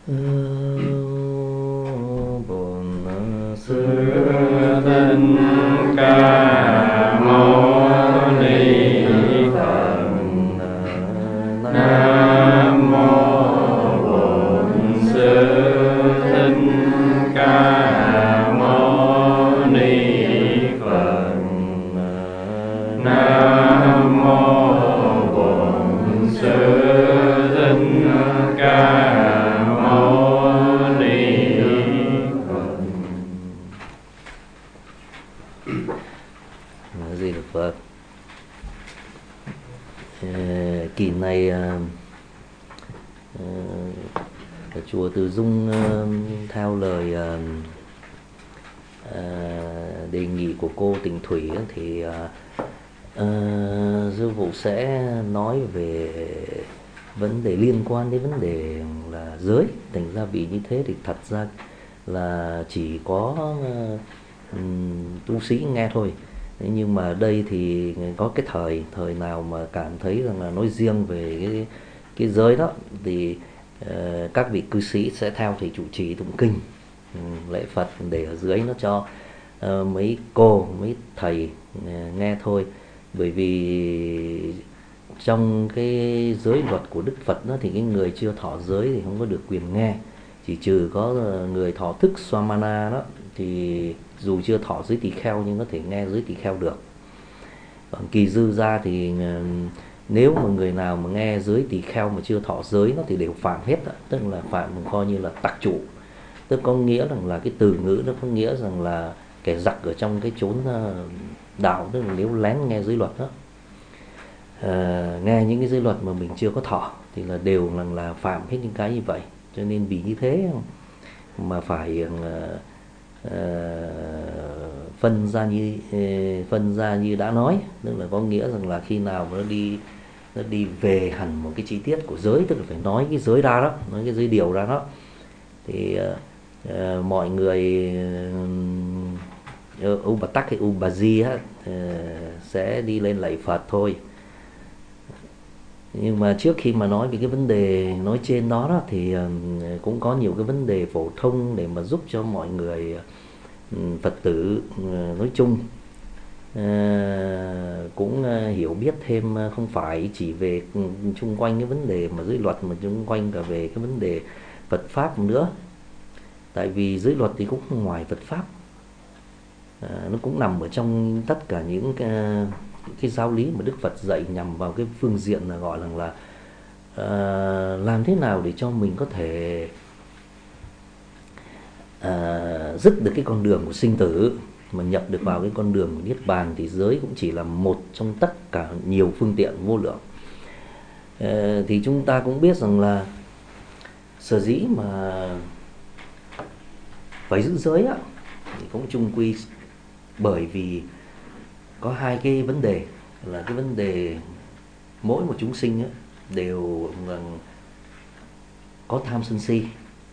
Bổn Sư Thích Ca Mâu Ni Phật. Nam mô Bổn Sư Thích Ca Mâu Ni Phật. Nam mô Bổn Sư Thích Ca Mâu Ni Phật. Di Đà Phật. Kỳ này ở chùa Từ Dung theo lời đề nghị của cô Tịnh Thủy thì sư phụ sẽ nói về vấn đề liên quan đến vấn đề là giới. Thành ra vì như thế thì thật ra là chỉ có tu sĩ nghe thôi. Nhưng mà đây thì có cái thời nào mà cảm thấy rằng là nói riêng về cái giới đó thì các vị cư sĩ sẽ theo thầy trụ trì tụng kinh lễ Phật để ở dưới nó cho mấy cô mấy thầy nghe thôi. Bởi vì trong cái giới luật của Đức Phật đó thì cái người chưa thọ giới thì không có được quyền nghe, chỉ trừ có người thọ thức Swamana đó thì dù chưa thọ giới tỳ kheo nhưng có thể nghe giới tỳ kheo được. Còn kỳ dư ra thì nếu mà người nào mà nghe giới tỳ kheo mà chưa thọ giới nó thì đều phạm hết đó. Tức là phạm coi như là tặc trụ, tức có nghĩa rằng là cái từ ngữ nó có nghĩa rằng là kẻ giặc ở trong cái chốn đạo, tức là nếu lén nghe giới luật đó, nghe những cái giới luật mà mình chưa có thọ thì là đều là phạm hết những cái như vậy. Cho nên vì như thế mà phải phân ra như đã nói, tức là có nghĩa rằng là khi nào mà nó đi về hẳn một cái chi tiết của giới, tức là phải nói cái giới ra đó, nói cái giới điều ra đó, thì mọi người Ubatak hay Ubaji sẽ đi lên lạy Phật thôi. Nhưng mà trước khi mà nói về cái vấn đề nói trên đó thì cũng có nhiều cái vấn đề phổ thông để mà giúp cho mọi người Phật tử nói chung cũng hiểu biết thêm, không phải chỉ về chung quanh cái vấn đề mà giới luật mà chung quanh cả về cái vấn đề Phật pháp nữa. Tại vì giới luật thì cũng không ngoài Phật pháp, nó cũng nằm ở trong tất cả những cái giáo lý mà Đức Phật dạy nhằm vào cái phương diện là gọi là làm thế nào để cho mình có thể dứt được cái con đường của sinh tử mà nhập được vào cái con đường của Niết Bàn. Thì giới cũng chỉ là một trong tất cả nhiều phương tiện vô lượng. Thì chúng ta cũng biết rằng là sở dĩ mà phải giữ giới á, thì cũng chung quy bởi vì có hai cái vấn đề, là cái vấn đề mỗi một chúng sinh á, đều có tham sân si,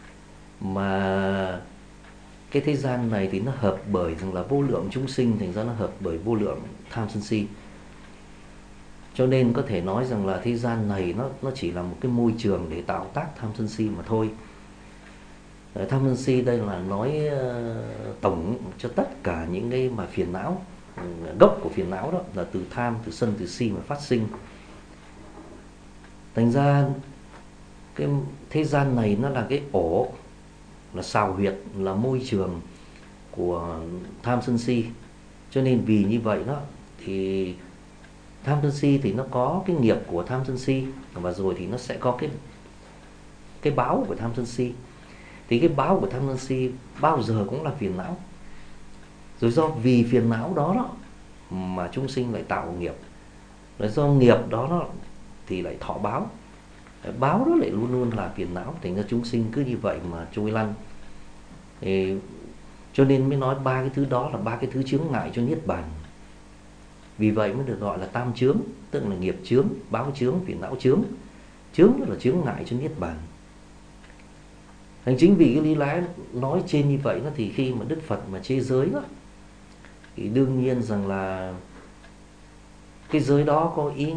mà cái thế gian này thì nó hợp bởi rằng là vô lượng chúng sinh, thành ra nó hợp bởi vô lượng tham sân si. Cho nên có thể nói rằng là thế gian này nó chỉ là một cái môi trường để tạo tác tham sân si mà thôi. Tham sân si đây là nói tổng cho tất cả những cái mà phiền não, gốc của phiền não đó là từ tham, từ sân, từ si mà phát sinh. Thành ra cái thế gian này nó là cái ổ, là sào huyệt, là môi trường của tham sân si. Cho nên vì như vậy đó thì tham sân si thì nó có cái nghiệp của tham sân si, và rồi thì nó sẽ có cái báo của tham sân si. Thì cái báo của tham sân si bao giờ cũng là phiền não. Rồi do vì phiền não đó mà chúng sinh lại tạo nghiệp. Rồi do nghiệp đó thì lại thọ báo. Báo đó lại luôn luôn là phiền não. Thành ra chúng sinh cứ như vậy mà trôi lăn. Thì cho nên mới nói ba cái thứ đó là ba cái thứ chướng ngại cho Niết Bàn. Vì vậy mới được gọi là tam chướng, tức là nghiệp chướng, báo chướng, phiền não chướng. Chướng là chướng ngại cho Niết Bàn. Thành chính vì cái lý lẽ nói trên như vậy đó, thì khi mà Đức Phật mà chê giới đó, thì đương nhiên rằng là cái giới đó có ý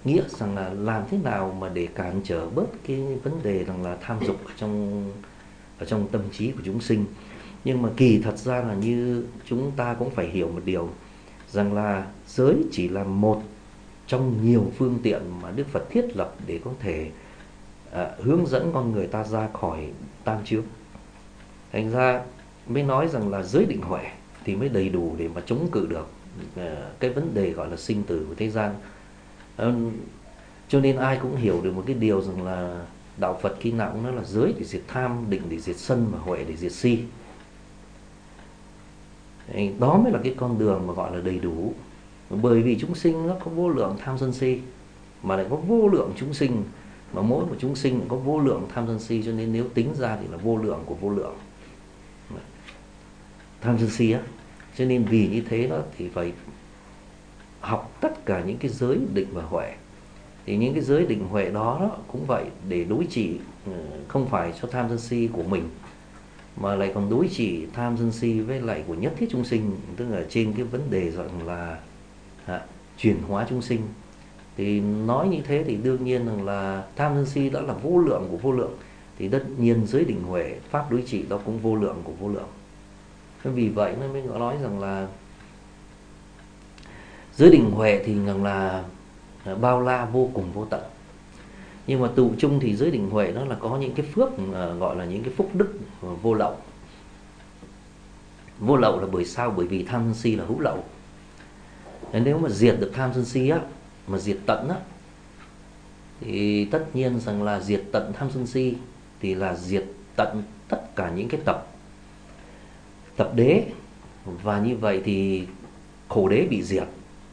nghĩa rằng là làm thế nào mà để cản trở bớt cái vấn đề rằng là tham dục ở trong tâm trí của chúng sinh. Nhưng mà kỳ thật ra là như chúng ta cũng phải hiểu một điều, rằng là giới chỉ là một trong nhiều phương tiện mà Đức Phật thiết lập để có thể hướng dẫn con người ta ra khỏi tam chướng. Thành ra mới nói rằng là giới định huệ thì mới đầy đủ để mà chống cự được cái vấn đề gọi là sinh tử của thế gian. Cho nên ai cũng hiểu được một cái điều rằng là đạo Phật khi nào cũng nói là giới để diệt tham, định để diệt sân, và huệ để diệt si. Đó mới là cái con đường mà gọi là đầy đủ. Bởi vì chúng sinh nó có vô lượng tham sân si, mà lại có vô lượng chúng sinh, mà mỗi một chúng sinh có vô lượng tham sân si, cho nên nếu tính ra thì là vô lượng của vô lượng tham sân si á. Cho nên vì như thế đó thì phải học tất cả những cái giới định và huệ. Thì những cái giới định huệ đó cũng vậy, để đối trị không phải cho tham sân si của mình, mà lại còn đối trị tham sân si với lại của nhất thiết chúng sinh, tức là trên cái vấn đề rằng là chuyển hóa chúng sinh. Thì nói như thế thì đương nhiên rằng là tham sân si đã là vô lượng của vô lượng, thì tất nhiên giới định huệ pháp đối trị đó cũng vô lượng của vô lượng. Vì vậy nên mới nói rằng là giới định huệ thì rằng là bao la vô cùng vô tận. Nhưng mà tụ chung thì giới định huệ nó là có những cái phước gọi là những cái phúc đức vô lậu. Vô lậu là bởi sao? Bởi vì tham sân si là hữu lậu. Nếu mà diệt được tham sân si á, mà diệt tận á, thì tất nhiên rằng là diệt tận tham sân si thì là diệt tận tất cả những cái tập đế, và như vậy thì khổ đế bị diệt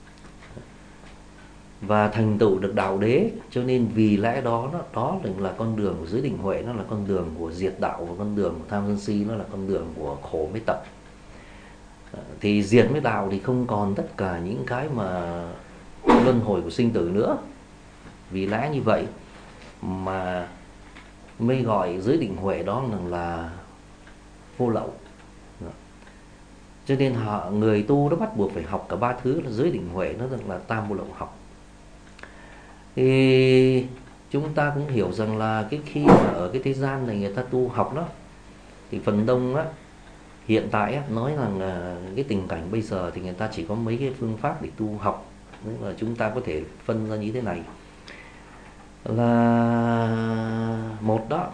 và thành tựu được đạo đế. Cho nên vì lẽ đó đó là con đường của giới định huệ, nó là con đường của diệt đạo, và con đường của tham sân si nó là con đường của khổ với tập. Thì diệt với đạo thì không còn tất cả những cái mà luân hồi của sinh tử nữa. Vì lẽ như vậy mà mới gọi giới định huệ đó là vô lậu. Cho nên người tu nó bắt buộc phải học cả ba thứ là giới định huệ, nó là tam vô lậu học. Thì chúng ta cũng hiểu rằng là cái khi mà ở cái thế gian này người ta tu học đó, thì phần đông á, hiện tại á, nói rằng cái tình cảnh bây giờ thì người ta chỉ có mấy cái phương pháp để tu học. Tức là chúng ta có thể phân ra như thế này, là một đó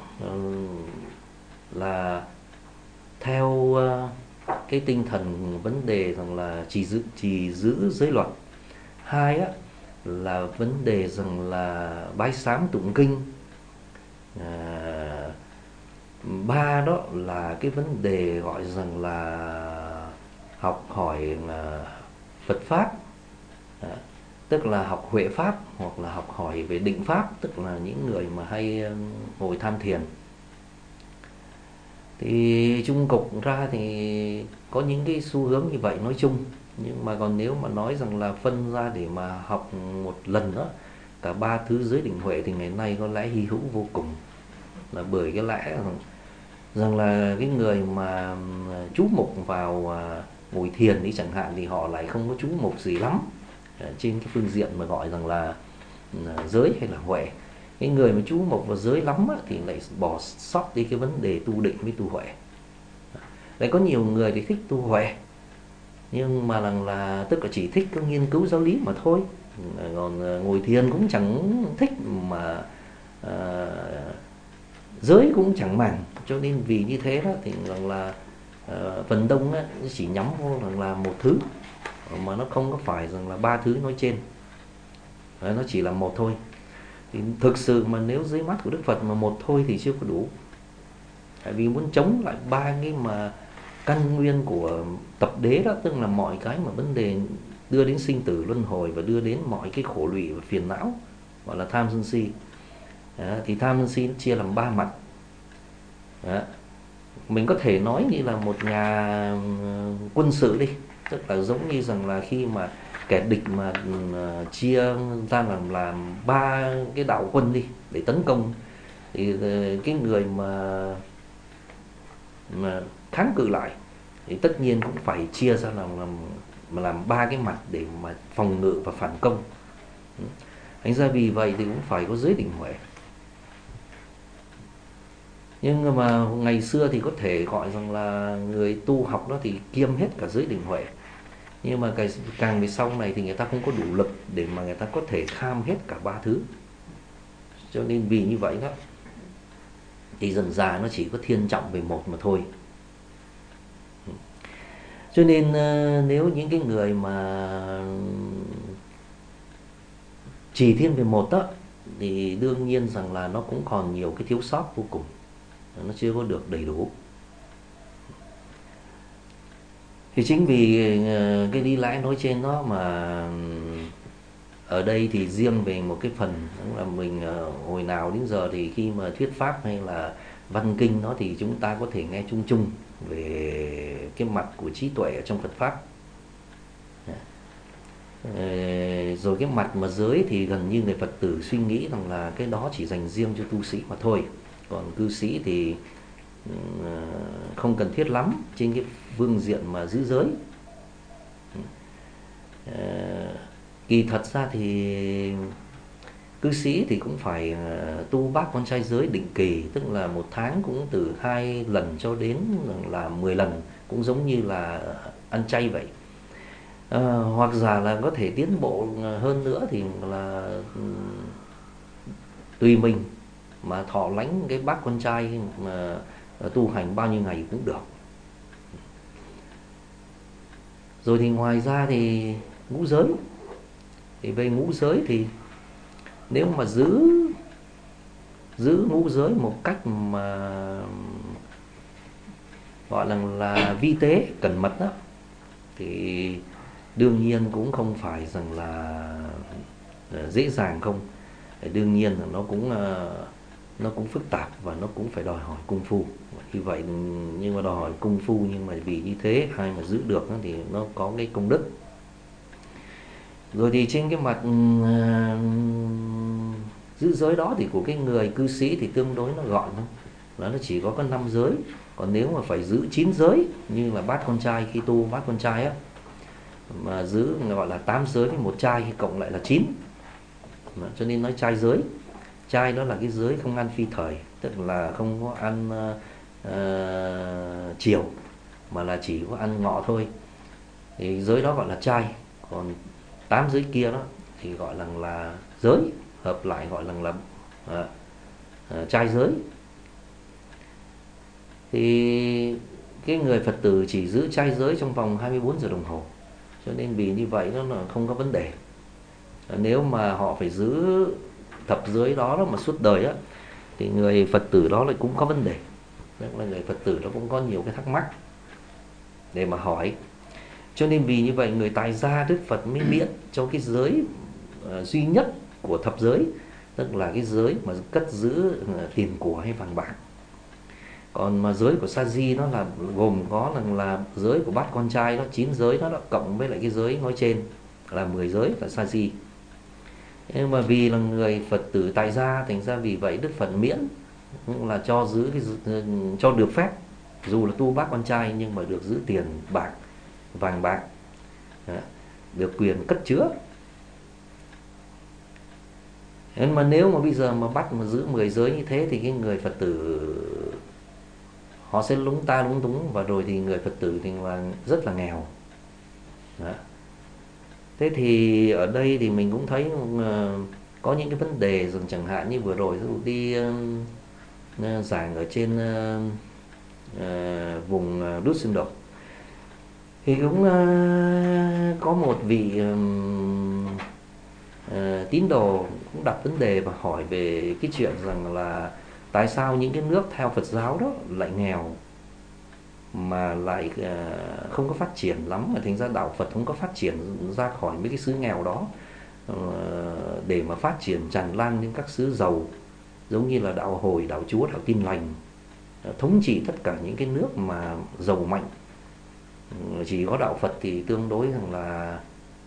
là theo cái tinh thần vấn đề rằng là chỉ giữ giới luật. Hai á, là vấn đề rằng là bái sám tụng kinh. Ba đó là cái vấn đề gọi rằng là học hỏi Phật pháp, tức là học huệ pháp, hoặc là học hỏi về định pháp, tức là những người mà hay ngồi tham thiền. Thì chung cục ra thì có những cái xu hướng như vậy nói chung. Nhưng mà còn nếu mà nói rằng là phân ra để mà học một lần đó cả ba thứ giới định huệ thì ngày nay có lẽ hy hữu vô cùng. Là bởi cái lẽ rằng là cái người mà chú mục vào ngồi thiền đi chẳng hạn, thì họ lại không có chú mục gì lắm trên cái phương diện mà gọi rằng là giới hay là huệ. Cái người mà chú mục vào giới lắm á, thì lại bỏ sót đi cái vấn đề tu định với tu huệ. Lại có nhiều người thì thích tu huệ, nhưng mà là tức là chỉ thích có nghiên cứu giáo lý mà thôi, còn ngồi thiền cũng chẳng thích, mà giới cũng chẳng màng. Cho nên vì như thế đó thì rằng là phần đông á, chỉ nhắm vô rằng là một thứ, mà nó không có phải rằng là ba thứ nói trên. Nó chỉ là một thôi. Thì thực sự mà nếu dưới mắt của Đức Phật mà một thôi thì chưa có đủ. Tại vì muốn chống lại ba cái mà căn nguyên của tập đế đó, tức là mọi cái mà vấn đề đưa đến sinh tử luân hồi và đưa đến mọi cái khổ lụy và phiền não, gọi là tham sân si. Thì tham sân si nó chia làm ba mặt. Mình có thể nói như là một nhà quân sự đi, tức là giống như rằng là khi mà kẻ địch mà chia ra làm ba cái đạo quân đi để tấn công, thì cái người mà kháng cự lại thì tất nhiên cũng phải chia ra làm ba cái mặt để mà phòng ngự và phản công. Thành ra vì vậy thì cũng phải có giới định huệ. Nhưng mà ngày xưa thì có thể gọi rằng là người tu học đó thì kiêm hết cả giới định huệ. Nhưng mà càng về sau này thì người ta không có đủ lực để mà người ta có thể kham hết cả ba thứ. Cho nên vì như vậy đó thì dần dà nó chỉ có thiên trọng về một mà thôi. Cho nên nếu những cái người mà chỉ thiên về một đó thì đương nhiên rằng là nó cũng còn nhiều cái thiếu sót vô cùng, nó chưa có được đầy đủ. Thì chính vì cái lý lẽ nói trên đó mà ở đây thì riêng về một cái phần là mình hồi nào đến giờ thì khi mà thuyết pháp hay là văn kinh đó thì chúng ta có thể nghe chung chung về cái mặt của trí tuệ ở trong Phật pháp. Rồi cái mặt mà giới thì gần như người Phật tử suy nghĩ rằng là cái đó chỉ dành riêng cho tu sĩ mà thôi, còn cư sĩ thì không cần thiết lắm trên cái phương diện mà giữ giới. Kỳ thật ra thì cư sĩ thì cũng phải tu bát quan trai giới định kỳ, tức là một tháng cũng từ 2 lần cho đến là 10 lần, cũng giống như là ăn chay vậy. Hoặc giả là có thể tiến bộ hơn nữa thì là tùy mình mà thọ lãnh cái bát quan trai mà tu hành bao nhiêu ngày cũng được. Rồi thì ngoài ra thì ngũ giới, thì về ngũ giới thì nếu mà giữ ngũ giới một cách mà gọi là vi tế cẩn mật đó thì đương nhiên cũng không phải rằng là dễ dàng không. Đương nhiên là nó cũng phức tạp và nó cũng phải đòi hỏi công phu. Như vậy nhưng mà đòi hỏi công phu, nhưng mà vì như thế ai mà giữ được thì nó có cái công đức. Rồi thì trên cái mặt giữ giới đó thì của cái người cư sĩ thì tương đối nó gọn thôi, là nó chỉ có 5 giới. Còn nếu mà phải giữ 9 giới như là bát quan trai, khi tu bát quan trai á, mà giữ gọi là 8 giới với một trai thì cộng lại là 9. Cho nên nói trai giới. Trai đó là cái giới không ăn phi thời, tức là không có ăn chiều mà là chỉ có ăn ngọ thôi, thì giới đó gọi là trai. Còn 8 giới kia đó thì gọi là giới, hợp lại gọi là trai giới. Thì cái người Phật tử chỉ giữ trai giới trong vòng 24 giờ đồng hồ, cho nên vì như vậy nó là không có vấn đề. Nếu mà họ phải giữ thập giới đó mà suốt đời á thì người Phật tử đó lại cũng có vấn đề. Tức là người Phật tử nó cũng có nhiều cái thắc mắc để mà hỏi. Cho nên vì như vậy người tại gia Đức Phật mới miễn cho cái giới duy nhất của thập giới, tức là cái giới mà cất giữ tiền của hay vàng bạc. Còn mà giới của sa di nó là gồm có là giới của bát quan trai đó, 9 giới đó, cộng với lại cái giới nói trên là 10 giới là sa di. Nhưng mà vì là người Phật tử tại gia, thành ra vì vậy Đức Phật miễn là cho giữ cho được phép, dù là tu bát quan trai nhưng mà được giữ tiền bạc, vàng bạc, được quyền cất chứa. Nên mà nếu mà bây giờ mà bắt mà giữ 10 giới như thế thì cái người Phật tử họ sẽ lúng ta lúng túng, và rồi thì người Phật tử thì là rất là nghèo. Đó. Thế thì ở đây thì mình cũng thấy có những cái vấn đề rằng chẳng hạn như vừa rồi đi giảng ở trên vùng Düsseldorf thì cũng có một vị tín đồ cũng đặt vấn đề và hỏi về cái chuyện rằng là tại sao những cái nước theo Phật giáo đó lại nghèo mà lại không có phát triển lắm, mà thành ra đạo Phật không có phát triển ra khỏi mấy cái xứ nghèo đó để mà phát triển tràn lan đến các xứ giàu, giống như là đạo Hồi, đạo Chúa, đạo Tin Lành, thống trị tất cả những cái nước mà giàu mạnh. Chỉ có đạo Phật thì tương đối rằng là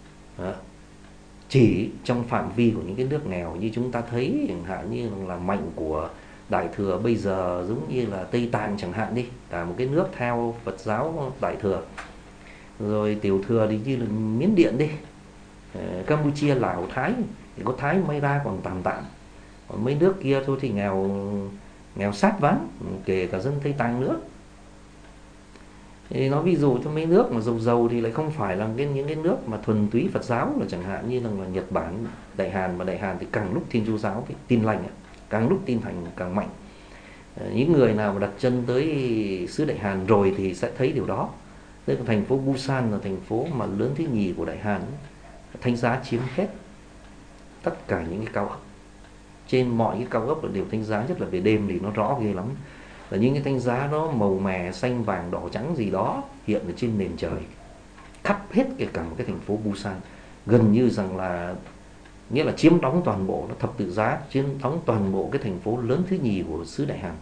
chỉ trong phạm vi của những cái nước nghèo, như chúng ta thấy chẳng hạn như là mạnh của Đại Thừa bây giờ giống như là Tây Tạng chẳng hạn đi, cả một cái nước theo Phật giáo Đại Thừa. Rồi Tiểu Thừa thì như là Miến Điện đi, Campuchia, Lào, Thái, thì có Thái may ra còn tạm tạm, còn mấy nước kia thôi thì nghèo, nghèo sát ván, kể cả dân Tây Tạng nữa. Thì nó ví dụ cho mấy nước mà giàu giàu thì lại không phải là những cái nước mà thuần túy Phật giáo, là chẳng hạn như là Nhật Bản, Đại Hàn, mà Đại Hàn thì càng lúc Thiên Chúa giáo với Tin lành càng lúc tin lành càng mạnh. Những người nào mà đặt chân tới xứ Đại Hàn rồi thì sẽ thấy điều đó. Tức là thành phố Busan là thành phố mà lớn thứ nhì của Đại Hàn, Thánh giá chiếm hết tất cả những cái cao ốc. Trên mọi cái cao ốc là đều Thánh giá, nhất là về đêm thì nó rõ ghê lắm. Là những cái thánh giá nó màu mè xanh vàng đỏ trắng gì đó hiện ở trên nền trời, khắp hết cả một cái thành phố Busan, gần như rằng là nghĩa là chiếm đóng toàn bộ, nó thập tự giá chiếm đóng toàn bộ cái thành phố lớn thứ nhì của xứ Đại Hàn.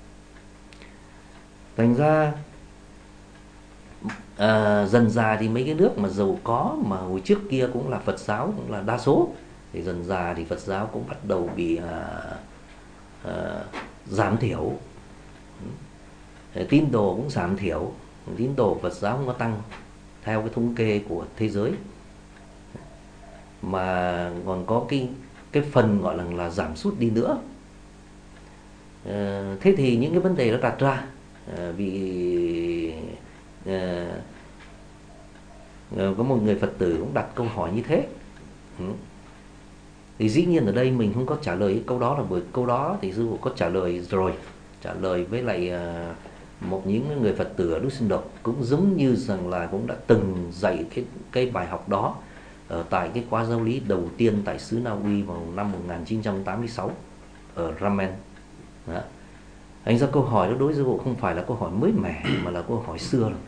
Thành ra dần dà thì mấy cái nước mà giàu có mà hồi trước kia cũng là Phật giáo, cũng là đa số, thì dần dà thì Phật giáo cũng bắt đầu bị giảm thiểu, tín đồ cũng giảm thiểu, tín đồ Phật giáo không có tăng theo cái thống kê của thế giới, mà còn có cái phần gọi là giảm sút đi nữa. Thế thì những cái vấn đề đó đặt ra, vì có một người Phật tử cũng đặt câu hỏi như thế. Thì dĩ nhiên ở đây mình không có trả lời cái câu đó, là bởi câu đó thì sư phụ có trả lời rồi, trả lời với lại những người Phật tử ở Düsseldorf, cũng giống như rằng là cũng đã từng dạy cái bài học đó ở tại cái khóa giáo lý đầu tiên tại xứ Na Uy vào năm 1986 ở Ramen. Đó. Thành ra câu hỏi đó đối với sư phụ không phải là câu hỏi mới mẻ, mà là câu hỏi xưa rồi.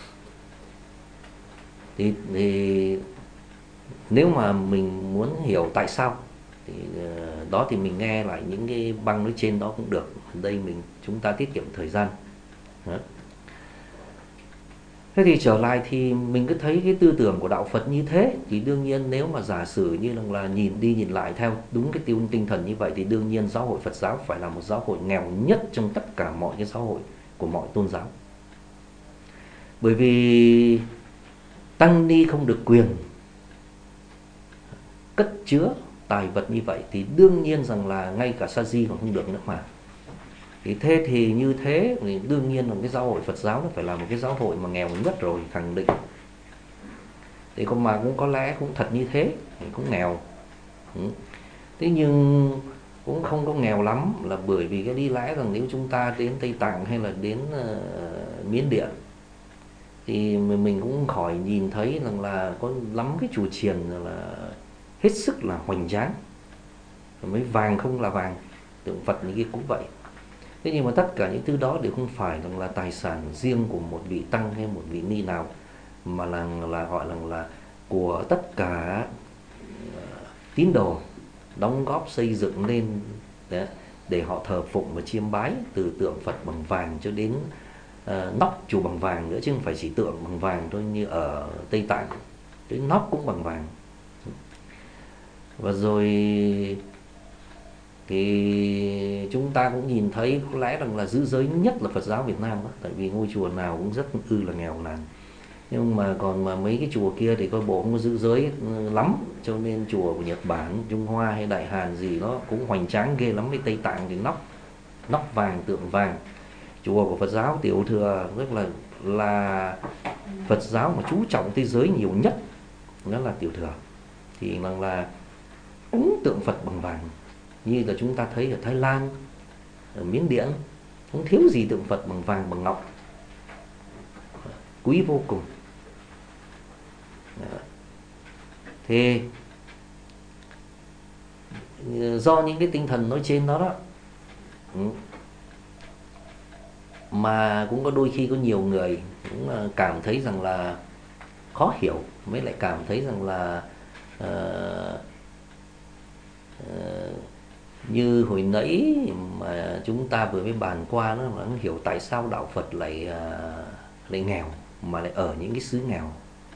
Thì nếu mà mình muốn hiểu tại sao thì đó thì mình nghe lại những cái băng nói trên đó cũng được. Ở đây chúng ta tiết kiệm thời gian. Đó. Thế thì trở lại thì mình cứ thấy cái tư tưởng của đạo Phật như thế, thì đương nhiên nếu mà giả sử như là nhìn lại theo đúng cái tinh thần như vậy, thì đương nhiên giáo hội Phật giáo phải là một giáo hội nghèo nhất trong tất cả mọi cái giáo hội của mọi tôn giáo. Bởi vì tăng ni không được quyền cất chứa tài vật như vậy, thì đương nhiên rằng là ngay cả sa di còn không được nữa mà. Thế thì như thế thì đương nhiên là cái giáo hội Phật giáo nó phải là một cái giáo hội mà nghèo nhất rồi, khẳng định. Thì còn mà cũng có lẽ cũng thật như thế, cũng nghèo. Thế nhưng cũng không có nghèo lắm, là bởi vì cái lý lẽ rằng nếu chúng ta đến Tây Tạng hay là đến Miến Điện thì mình cũng khỏi nhìn thấy rằng là có lắm cái chùa chiền là hết sức là hoành tráng, mấy vàng không là vàng, tượng Phật như kia cũng vậy. Thế nhưng mà tất cả những thứ đó đều không phải là tài sản riêng của một vị tăng hay một vị ni nào, mà là gọi là của tất cả tín đồ đóng góp xây dựng lên để họ thờ phụng và chiêm bái, từ tượng Phật bằng vàng cho đến nóc chùa bằng vàng nữa, chứ không phải chỉ tượng bằng vàng thôi như ở Tây Tạng, đến nóc cũng bằng vàng. Và rồi thì chúng ta cũng nhìn thấy có lẽ rằng là giữ giới nhất là Phật giáo Việt Nam đó, tại vì ngôi chùa nào cũng rất là nghèo nàn. Nhưng mà còn mà mấy cái chùa kia thì coi bộ không có giữ giới lắm, cho nên chùa của Nhật Bản, Trung Hoa hay Đại Hàn gì nó cũng hoành tráng ghê lắm. Với Tây Tạng thì nóc vàng, tượng vàng. Chùa của Phật giáo Tiểu Thừa rất là Phật giáo mà chú trọng tới giới nhiều nhất, đó là Tiểu Thừa, thì là cúng tượng Phật bằng vàng, như là chúng ta thấy ở Thái Lan, ở Miến Điện, không thiếu gì tượng Phật bằng vàng bằng ngọc, quý vô cùng. Thì do những cái tinh thần nói trên đó mà cũng có đôi khi có nhiều người cũng cảm thấy rằng là khó hiểu, mới lại cảm thấy rằng là như hồi nãy mà chúng ta vừa mới bàn qua, nó không hiểu tại sao đạo Phật lại nghèo, mà lại ở những cái xứ nghèo,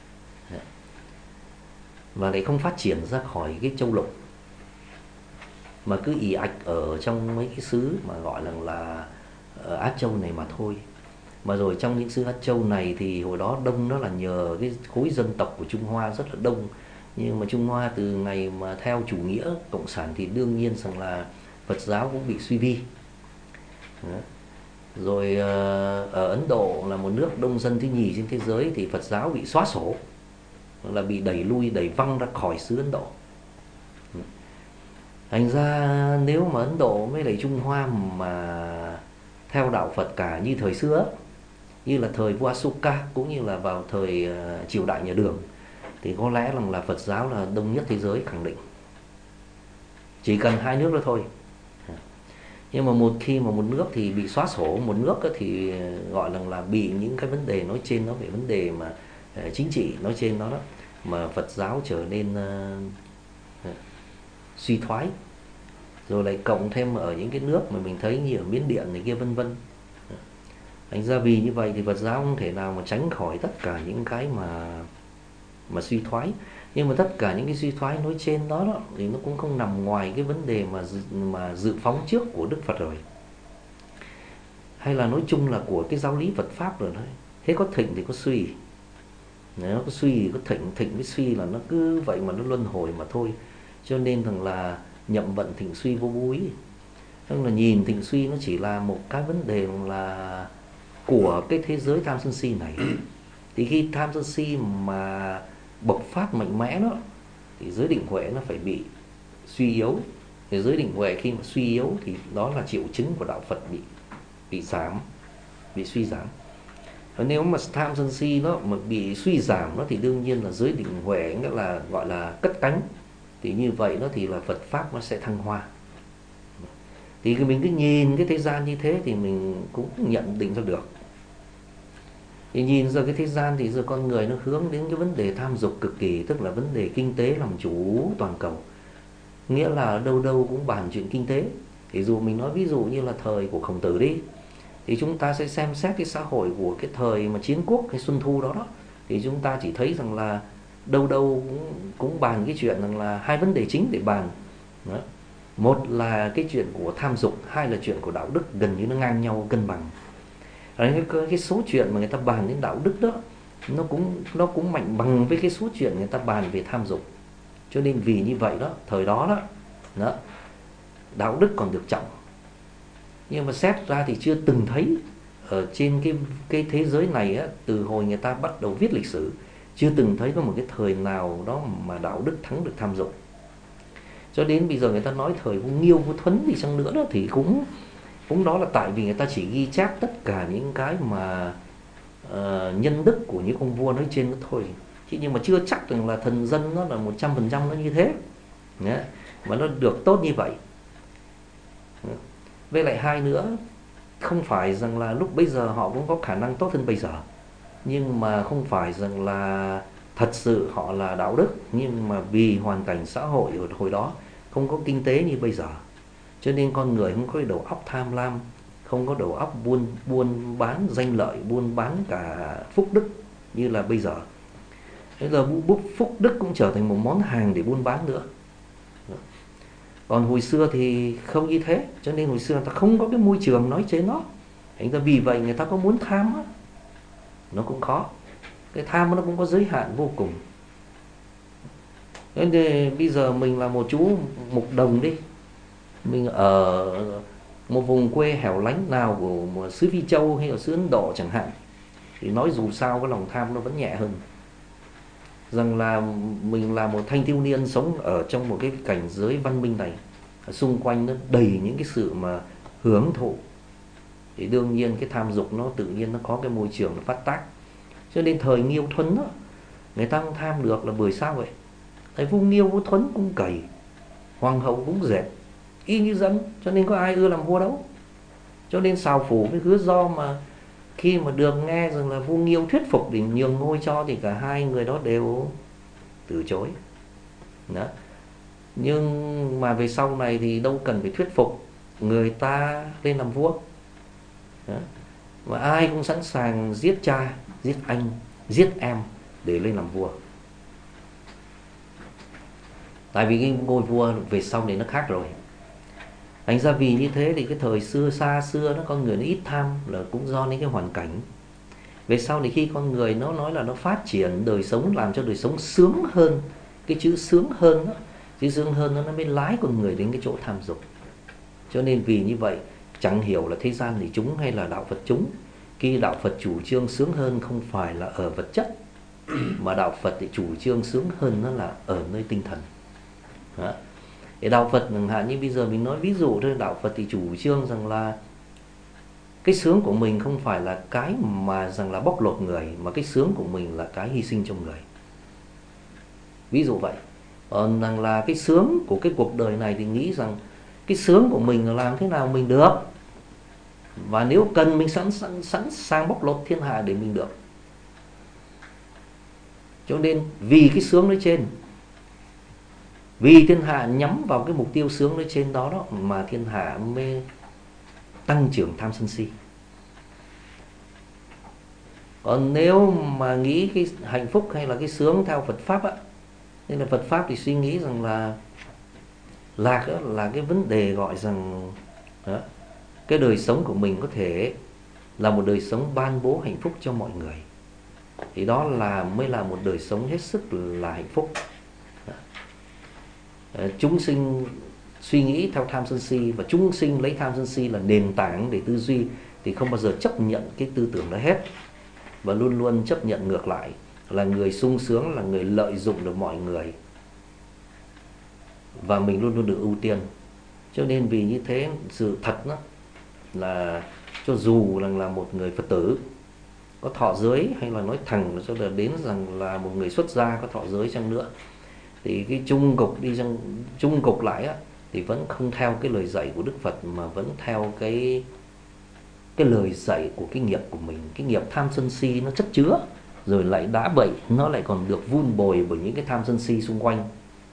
và lại không phát triển ra khỏi cái châu lục, mà cứ ì ạch ở trong mấy cái xứ mà gọi là ở Á Châu này mà thôi. Mà rồi trong những xứ Á Châu này thì hồi đó đông, đó là nhờ cái khối dân tộc của Trung Hoa rất là đông, Nhưng mà Trung Hoa từ ngày mà theo chủ nghĩa cộng sản thì đương nhiên rằng là Phật giáo cũng bị suy vi. Đó. Rồi ở Ấn Độ là một nước đông dân thứ nhì trên thế giới thì Phật giáo bị xóa sổ, là bị đẩy lui, đẩy văng ra khỏi xứ Ấn Độ. Thành ra nếu mà Ấn Độ với lại Trung Hoa mà theo đạo Phật cả như thời xưa, như là thời vua Asoka cũng như là vào thời triều đại nhà Đường, thì có lẽ là Phật giáo là đông nhất thế giới, khẳng định. Chỉ cần hai nước đó thôi. Nhưng mà một khi mà một nước thì bị xóa sổ, một nước thì gọi là bị những cái vấn đề nói trên, nó về vấn đề mà chính trị nói trên đó, mà Phật giáo trở nên suy thoái. Rồi lại cộng thêm ở những cái nước mà mình thấy như ở Miến Điện này kia vân vân. Thành ra vì như vậy thì Phật giáo không thể nào mà tránh khỏi tất cả những cái mà suy thoái. Nhưng mà tất cả những cái suy thoái nói trên đó, thì nó cũng không nằm ngoài cái vấn đề mà dự phóng trước của Đức Phật rồi, hay là nói chung là của cái giáo lý Phật pháp rồi thôi. Thế có thịnh thì có suy, nếu nó có suy thì có thịnh, thịnh với suy là nó cứ vậy mà nó luân hồi mà thôi. Cho nên rằng là nhậm vận thịnh suy vô búi. Tức là nhìn thịnh suy nó chỉ là một cái vấn đề là của cái thế giới tham sân si này. Thì khi tham sân si mà bộc phát mạnh mẽ đó, thì giới định huệ nó phải bị suy yếu. Thì giới định huệ khi mà suy yếu thì đó là triệu chứng của đạo Phật bị giảm, bị suy giảm. Và nếu mà tham sân si nó mà bị suy giảm nó thì đương nhiên là giới định huệ, nghĩa là gọi là cất cánh. Thì như vậy nó thì là Phật pháp nó sẽ thăng hoa. Thì mình cứ nhìn cái thế gian như thế thì mình cũng nhận định ra được. Thì nhìn ra cái thế gian thì giờ con người nó hướng đến cái vấn đề tham dục cực kỳ, tức là vấn đề kinh tế làm chủ toàn cầu. Nghĩa là đâu đâu cũng bàn chuyện kinh tế. Thì dù mình nói ví dụ như là thời của Khổng Tử đi, thì chúng ta sẽ xem xét cái xã hội của cái thời mà chiến quốc hay Xuân Thu đó, thì chúng ta chỉ thấy rằng là đâu đâu cũng bàn cái chuyện rằng là hai vấn đề chính để bàn đó. Một là cái chuyện của tham dục, hai là chuyện của đạo đức, gần như nó ngang nhau, cân bằng. Cái số chuyện mà người ta bàn đến đạo đức đó, nó cũng mạnh bằng với cái số chuyện người ta bàn về tham dục. Cho nên vì như vậy đó, thời đó đó, đạo đức còn được trọng. Nhưng mà xét ra thì chưa từng thấy ở trên cái thế giới này á, từ hồi người ta bắt đầu viết lịch sử, chưa từng thấy có một cái thời nào đó mà đạo đức thắng được tham dục. Cho đến bây giờ người ta nói thời Vua Nghiêu, Vua Thuấn gì chăng nữa đó, thì cũng đó là tại vì người ta chỉ ghi chép tất cả những cái mà nhân đức của những ông vua nói trên đó thôi. Nhưng mà chưa chắc rằng là thần dân nó là 100% nó như thế. Mà nó được tốt như vậy. Với lại hai nữa, không phải rằng là lúc bây giờ họ cũng có khả năng tốt hơn bây giờ, nhưng mà không phải rằng là thật sự họ là đạo đức. Nhưng mà vì hoàn cảnh xã hội ở hồi đó không có kinh tế như bây giờ, cho nên con người không có cái đầu óc tham lam, không có đầu óc buôn bán danh lợi, buôn bán cả phúc đức như là bây giờ. Bây giờ phúc đức cũng trở thành một món hàng để buôn bán nữa. Còn hồi xưa thì không như thế, cho nên hồi xưa người ta không có cái môi trường nói chế nó. Thành ra vì vậy người ta có muốn tham á, nó cũng khó. Cái tham nó cũng có giới hạn vô cùng. Nên bây giờ mình là một chú mục đồng đi, mình ở một vùng quê hẻo lánh nào của xứ Phi Châu hay ở xứ Ấn Độ chẳng hạn, thì nói dù sao cái lòng tham nó vẫn nhẹ hơn. Rằng là mình là một thanh thiếu niên sống ở trong một cái cảnh giới văn minh này, xung quanh nó đầy những cái sự mà hưởng thụ, thì đương nhiên cái tham dục nó tự nhiên nó có cái môi trường nó phát tác. Cho nên thời Nghiêu Thuấn đó, người ta không tham được là bởi sao vậy? Tại Vua Nghiêu Vua Thuấn cũng cày, hoàng hậu cũng dệt, y như dân, cho nên có ai ưa làm vua đâu. Cho nên Sào Phủ với Hứa Do mà khi mà được nghe rằng là Vua Nghiêu thuyết phục để nhường ngôi cho, thì cả hai người đó đều từ chối đó. Nhưng mà về sau này thì đâu cần phải thuyết phục, người ta lên làm vua đó. Và ai cũng sẵn sàng giết cha, giết anh, giết em để lên làm vua. Tại vì cái ngôi vua về sau này nó khác rồi. Thành ra vì như thế thì cái thời xưa, xa xưa nó con người nó ít tham là cũng do những cái hoàn cảnh. Về sau thì khi con người nó nói là nó phát triển đời sống, làm cho đời sống sướng hơn, Cái chữ sướng hơn đó, chữ sướng hơn nó mới lái con người đến cái chỗ tham dục. Cho nên vì như vậy, chẳng hiểu là thế gian thì chúng hay là đạo Phật chúng, khi đạo Phật chủ trương sướng hơn không phải là ở vật chất, mà đạo Phật thì chủ trương sướng hơn nó là ở nơi tinh thần. Đó. Thì đạo Phật chẳng hạn như bây giờ mình nói ví dụ thôi, đạo Phật thì chủ trương rằng là cái sướng của mình không phải là cái mà rằng là bóc lột người, mà cái sướng của mình là cái hy sinh cho người. Ví dụ vậy. Còn rằng là cái sướng của cái cuộc đời này thì nghĩ rằng cái sướng của mình là làm thế nào mình được, và nếu cần mình sẵn sàng bóc lột thiên hạ để mình được. Cho nên vì cái sướng nói trên, vì thiên hạ nhắm vào cái mục tiêu sướng nói trên đó đó, mà thiên hạ mới tăng trưởng tham sân si. Còn nếu mà nghĩ cái hạnh phúc hay là cái sướng theo Phật Pháp á, nên là Phật Pháp thì suy nghĩ rằng là lạc đó là cái vấn đề gọi rằng đó, cái đời sống của mình có thể là một đời sống ban bố hạnh phúc cho mọi người, thì đó là mới là một đời sống hết sức là hạnh phúc. Chúng sinh suy nghĩ theo tham sân si, và chúng sinh lấy tham sân si là nền tảng để tư duy, thì không bao giờ chấp nhận cái tư tưởng đó hết, và luôn luôn chấp nhận ngược lại là người sung sướng là người lợi dụng được mọi người, và mình luôn luôn được ưu tiên. Cho nên vì như thế, sự thật đó là cho dù là một người Phật tử có thọ giới, hay là nói thẳng cho là đến rằng là một người xuất gia có thọ giới chăng nữa, thì cái chung cục lại á, thì vẫn không theo cái lời dạy của Đức Phật, mà vẫn theo cái lời dạy của cái nghiệp của mình. Cái nghiệp tham sân si nó chất chứa, rồi lại đã bậy, nó lại còn được vun bồi bởi những cái tham sân si xung quanh,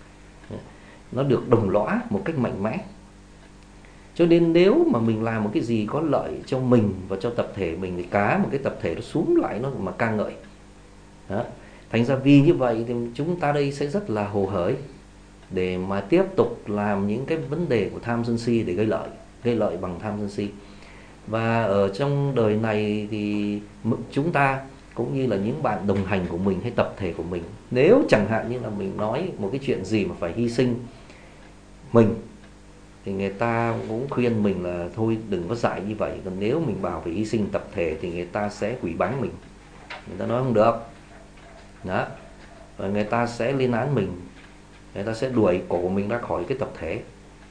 nó được đồng lõa một cách mạnh mẽ. Cho nên nếu mà mình làm một cái gì có lợi cho mình và cho tập thể mình, thì cả một cái tập thể nó xuống lại nó mà ca ngợi. Đó. Thành ra vì như vậy thì chúng ta đây sẽ rất là hồ hởi để mà tiếp tục làm những cái vấn đề của tham sân si để gây lợi bằng tham sân si. Và ở trong đời này thì chúng ta cũng như là những bạn đồng hành của mình hay tập thể của mình, nếu chẳng hạn như là mình nói một cái chuyện gì mà phải hy sinh mình, thì người ta cũng khuyên mình là thôi đừng có dạy như vậy. Còn nếu mình bảo phải hy sinh tập thể thì người ta sẽ quỷ báng mình, người ta nói không được đó, và người ta sẽ lên án mình, người ta sẽ đuổi cổ mình ra khỏi cái tập thể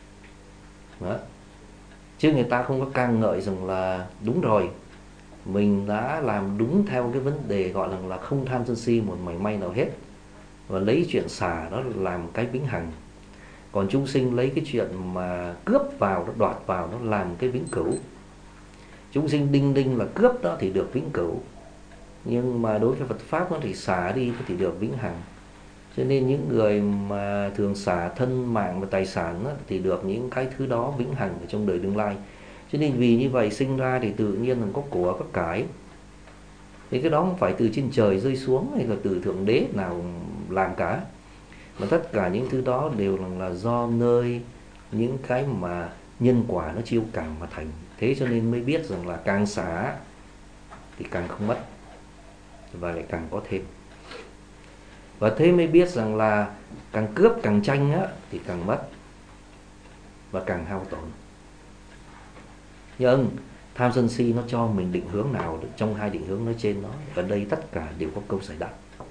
đó. Chứ người ta không có ca ngợi rằng là đúng rồi, mình đã làm đúng theo cái vấn đề gọi là không tham sân si một mảy may nào hết, và lấy chuyện xả đó làm cái vĩnh hằng. Còn chúng sinh lấy cái chuyện mà cướp vào, nó đoạt vào, nó làm cái vĩnh cửu. Chúng sinh đinh là cướp đó thì được vĩnh cửu, nhưng mà đối với Phật Pháp nó thì xả đi thì được vĩnh hằng. Cho nên những người mà thường xả thân mạng và tài sản đó, thì được những cái thứ đó vĩnh hằng ở trong đời tương lai. Cho nên vì như vậy sinh ra thì tự nhiên là có của có cải. Thì cái đó không phải từ trên trời rơi xuống hay là từ Thượng Đế nào làm cả, mà tất cả những thứ đó đều là do nơi những cái mà nhân quả nó chiêu cảm mà thành. Thế cho nên mới biết rằng là càng xả thì càng không mất, và lại càng có thêm. Và thế mới biết rằng là càng cướp càng tranh á, thì càng mất và càng hao tổn. Nhưng tham sân si nó cho mình định hướng nào trong hai định hướng nói trên đó, ở đây tất cả đều có câu giải đáp.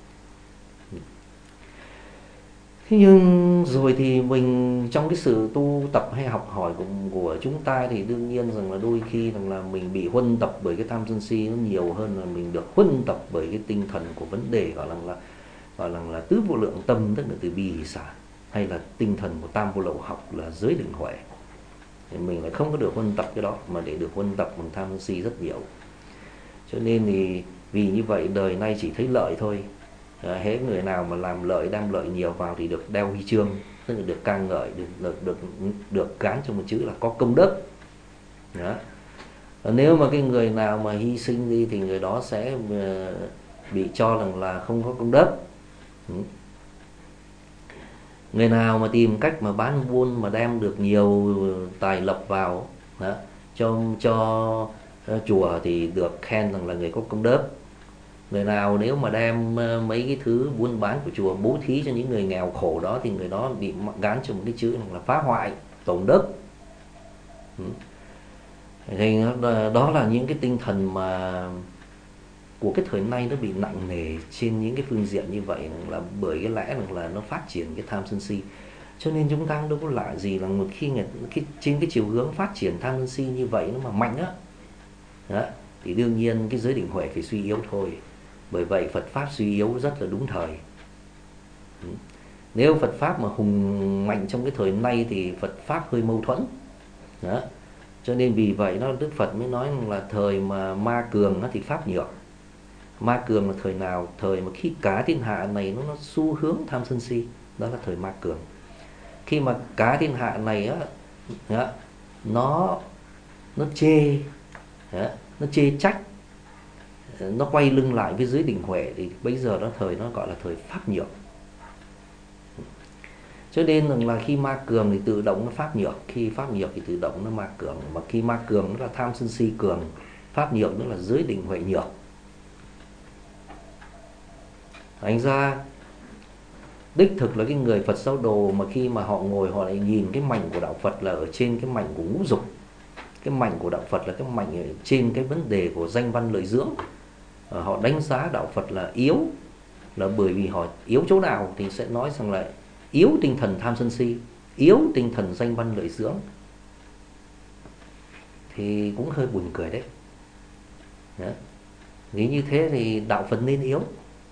Thế nhưng rồi thì mình trong cái sự tu tập hay học hỏi của chúng ta thì đương nhiên rằng là đôi khi rằng là mình bị huân tập bởi cái tham sân si nó nhiều hơn là mình được huân tập bởi cái tinh thần của vấn đề gọi là tứ vô lượng tâm, tức là từ bi hỷ xả, hay là tinh thần của tam vô lậu học là giới định huệ. Thì mình lại không có được huân tập cái đó, mà để được huân tập bằng tham sân si rất nhiều. Cho nên thì vì như vậy đời nay chỉ thấy lợi thôi. Hễ người nào mà làm lợi, đem lợi nhiều vào thì được đeo huy chương, tức là được ca ngợi, được gán cho một chữ là có công đức đó. Nếu mà cái người nào mà hy sinh đi thì người đó sẽ bị cho rằng là không có công đức. Người nào mà tìm cách mà bán buôn mà đem được nhiều tài lộc vào đó, cho chùa thì được khen rằng là người có công đức. Người nào nếu mà đem mấy cái thứ buôn bán của chùa bố thí cho những người nghèo khổ đó thì người đó bị gán cho một cái chữ là phá hoại tổn đức. Thì đó là những cái tinh thần mà của cái thời nay nó bị nặng nề trên những cái phương diện như vậy, là bởi cái lẽ là nó phát triển cái tham sân si. Cho nên chúng ta đâu có lạ gì là một khi trên cái chiều hướng phát triển tham sân si như vậy nó mà mạnh đó, thì đương nhiên cái giới định huệ phải suy yếu thôi. Bởi vậy Phật pháp suy yếu rất là đúng thời. Nếu Phật pháp mà hùng mạnh trong cái thời nay thì Phật pháp hơi mâu thuẫn đó. Cho nên vì vậy đó Đức Phật mới nói là thời mà ma cường thì pháp nhược. Ma cường là thời nào? Thời mà khi cả thiên hạ này nó xu hướng tham sân si, đó là thời ma cường. Khi mà cả thiên hạ này á, nó chê, nó chê trách, nó quay lưng lại với giới định huệ, thì bây giờ đó thời nó gọi là thời pháp nhược. Cho nên là khi ma cường thì tự động nó pháp nhược, khi pháp nhược thì tự động nó ma cường. Mà khi ma cường nó là tham sân si cường, pháp nhược nó là giới định huệ nhược. Thành ra đích thực là cái người Phật giáo đồ mà khi mà họ ngồi họ lại nhìn cái mảnh của đạo Phật là ở trên cái mảnh của ngũ dục. Cái mảnh của đạo Phật là cái mảnh ở trên cái vấn đề của danh văn lợi dưỡng. Họ đánh giá đạo Phật là yếu, là bởi vì họ yếu chỗ nào thì sẽ nói rằng là yếu tinh thần tham sân si, yếu tinh thần danh văn lợi dưỡng. Thì cũng hơi buồn cười đấy. Nghĩ như thế thì đạo Phật nên yếu,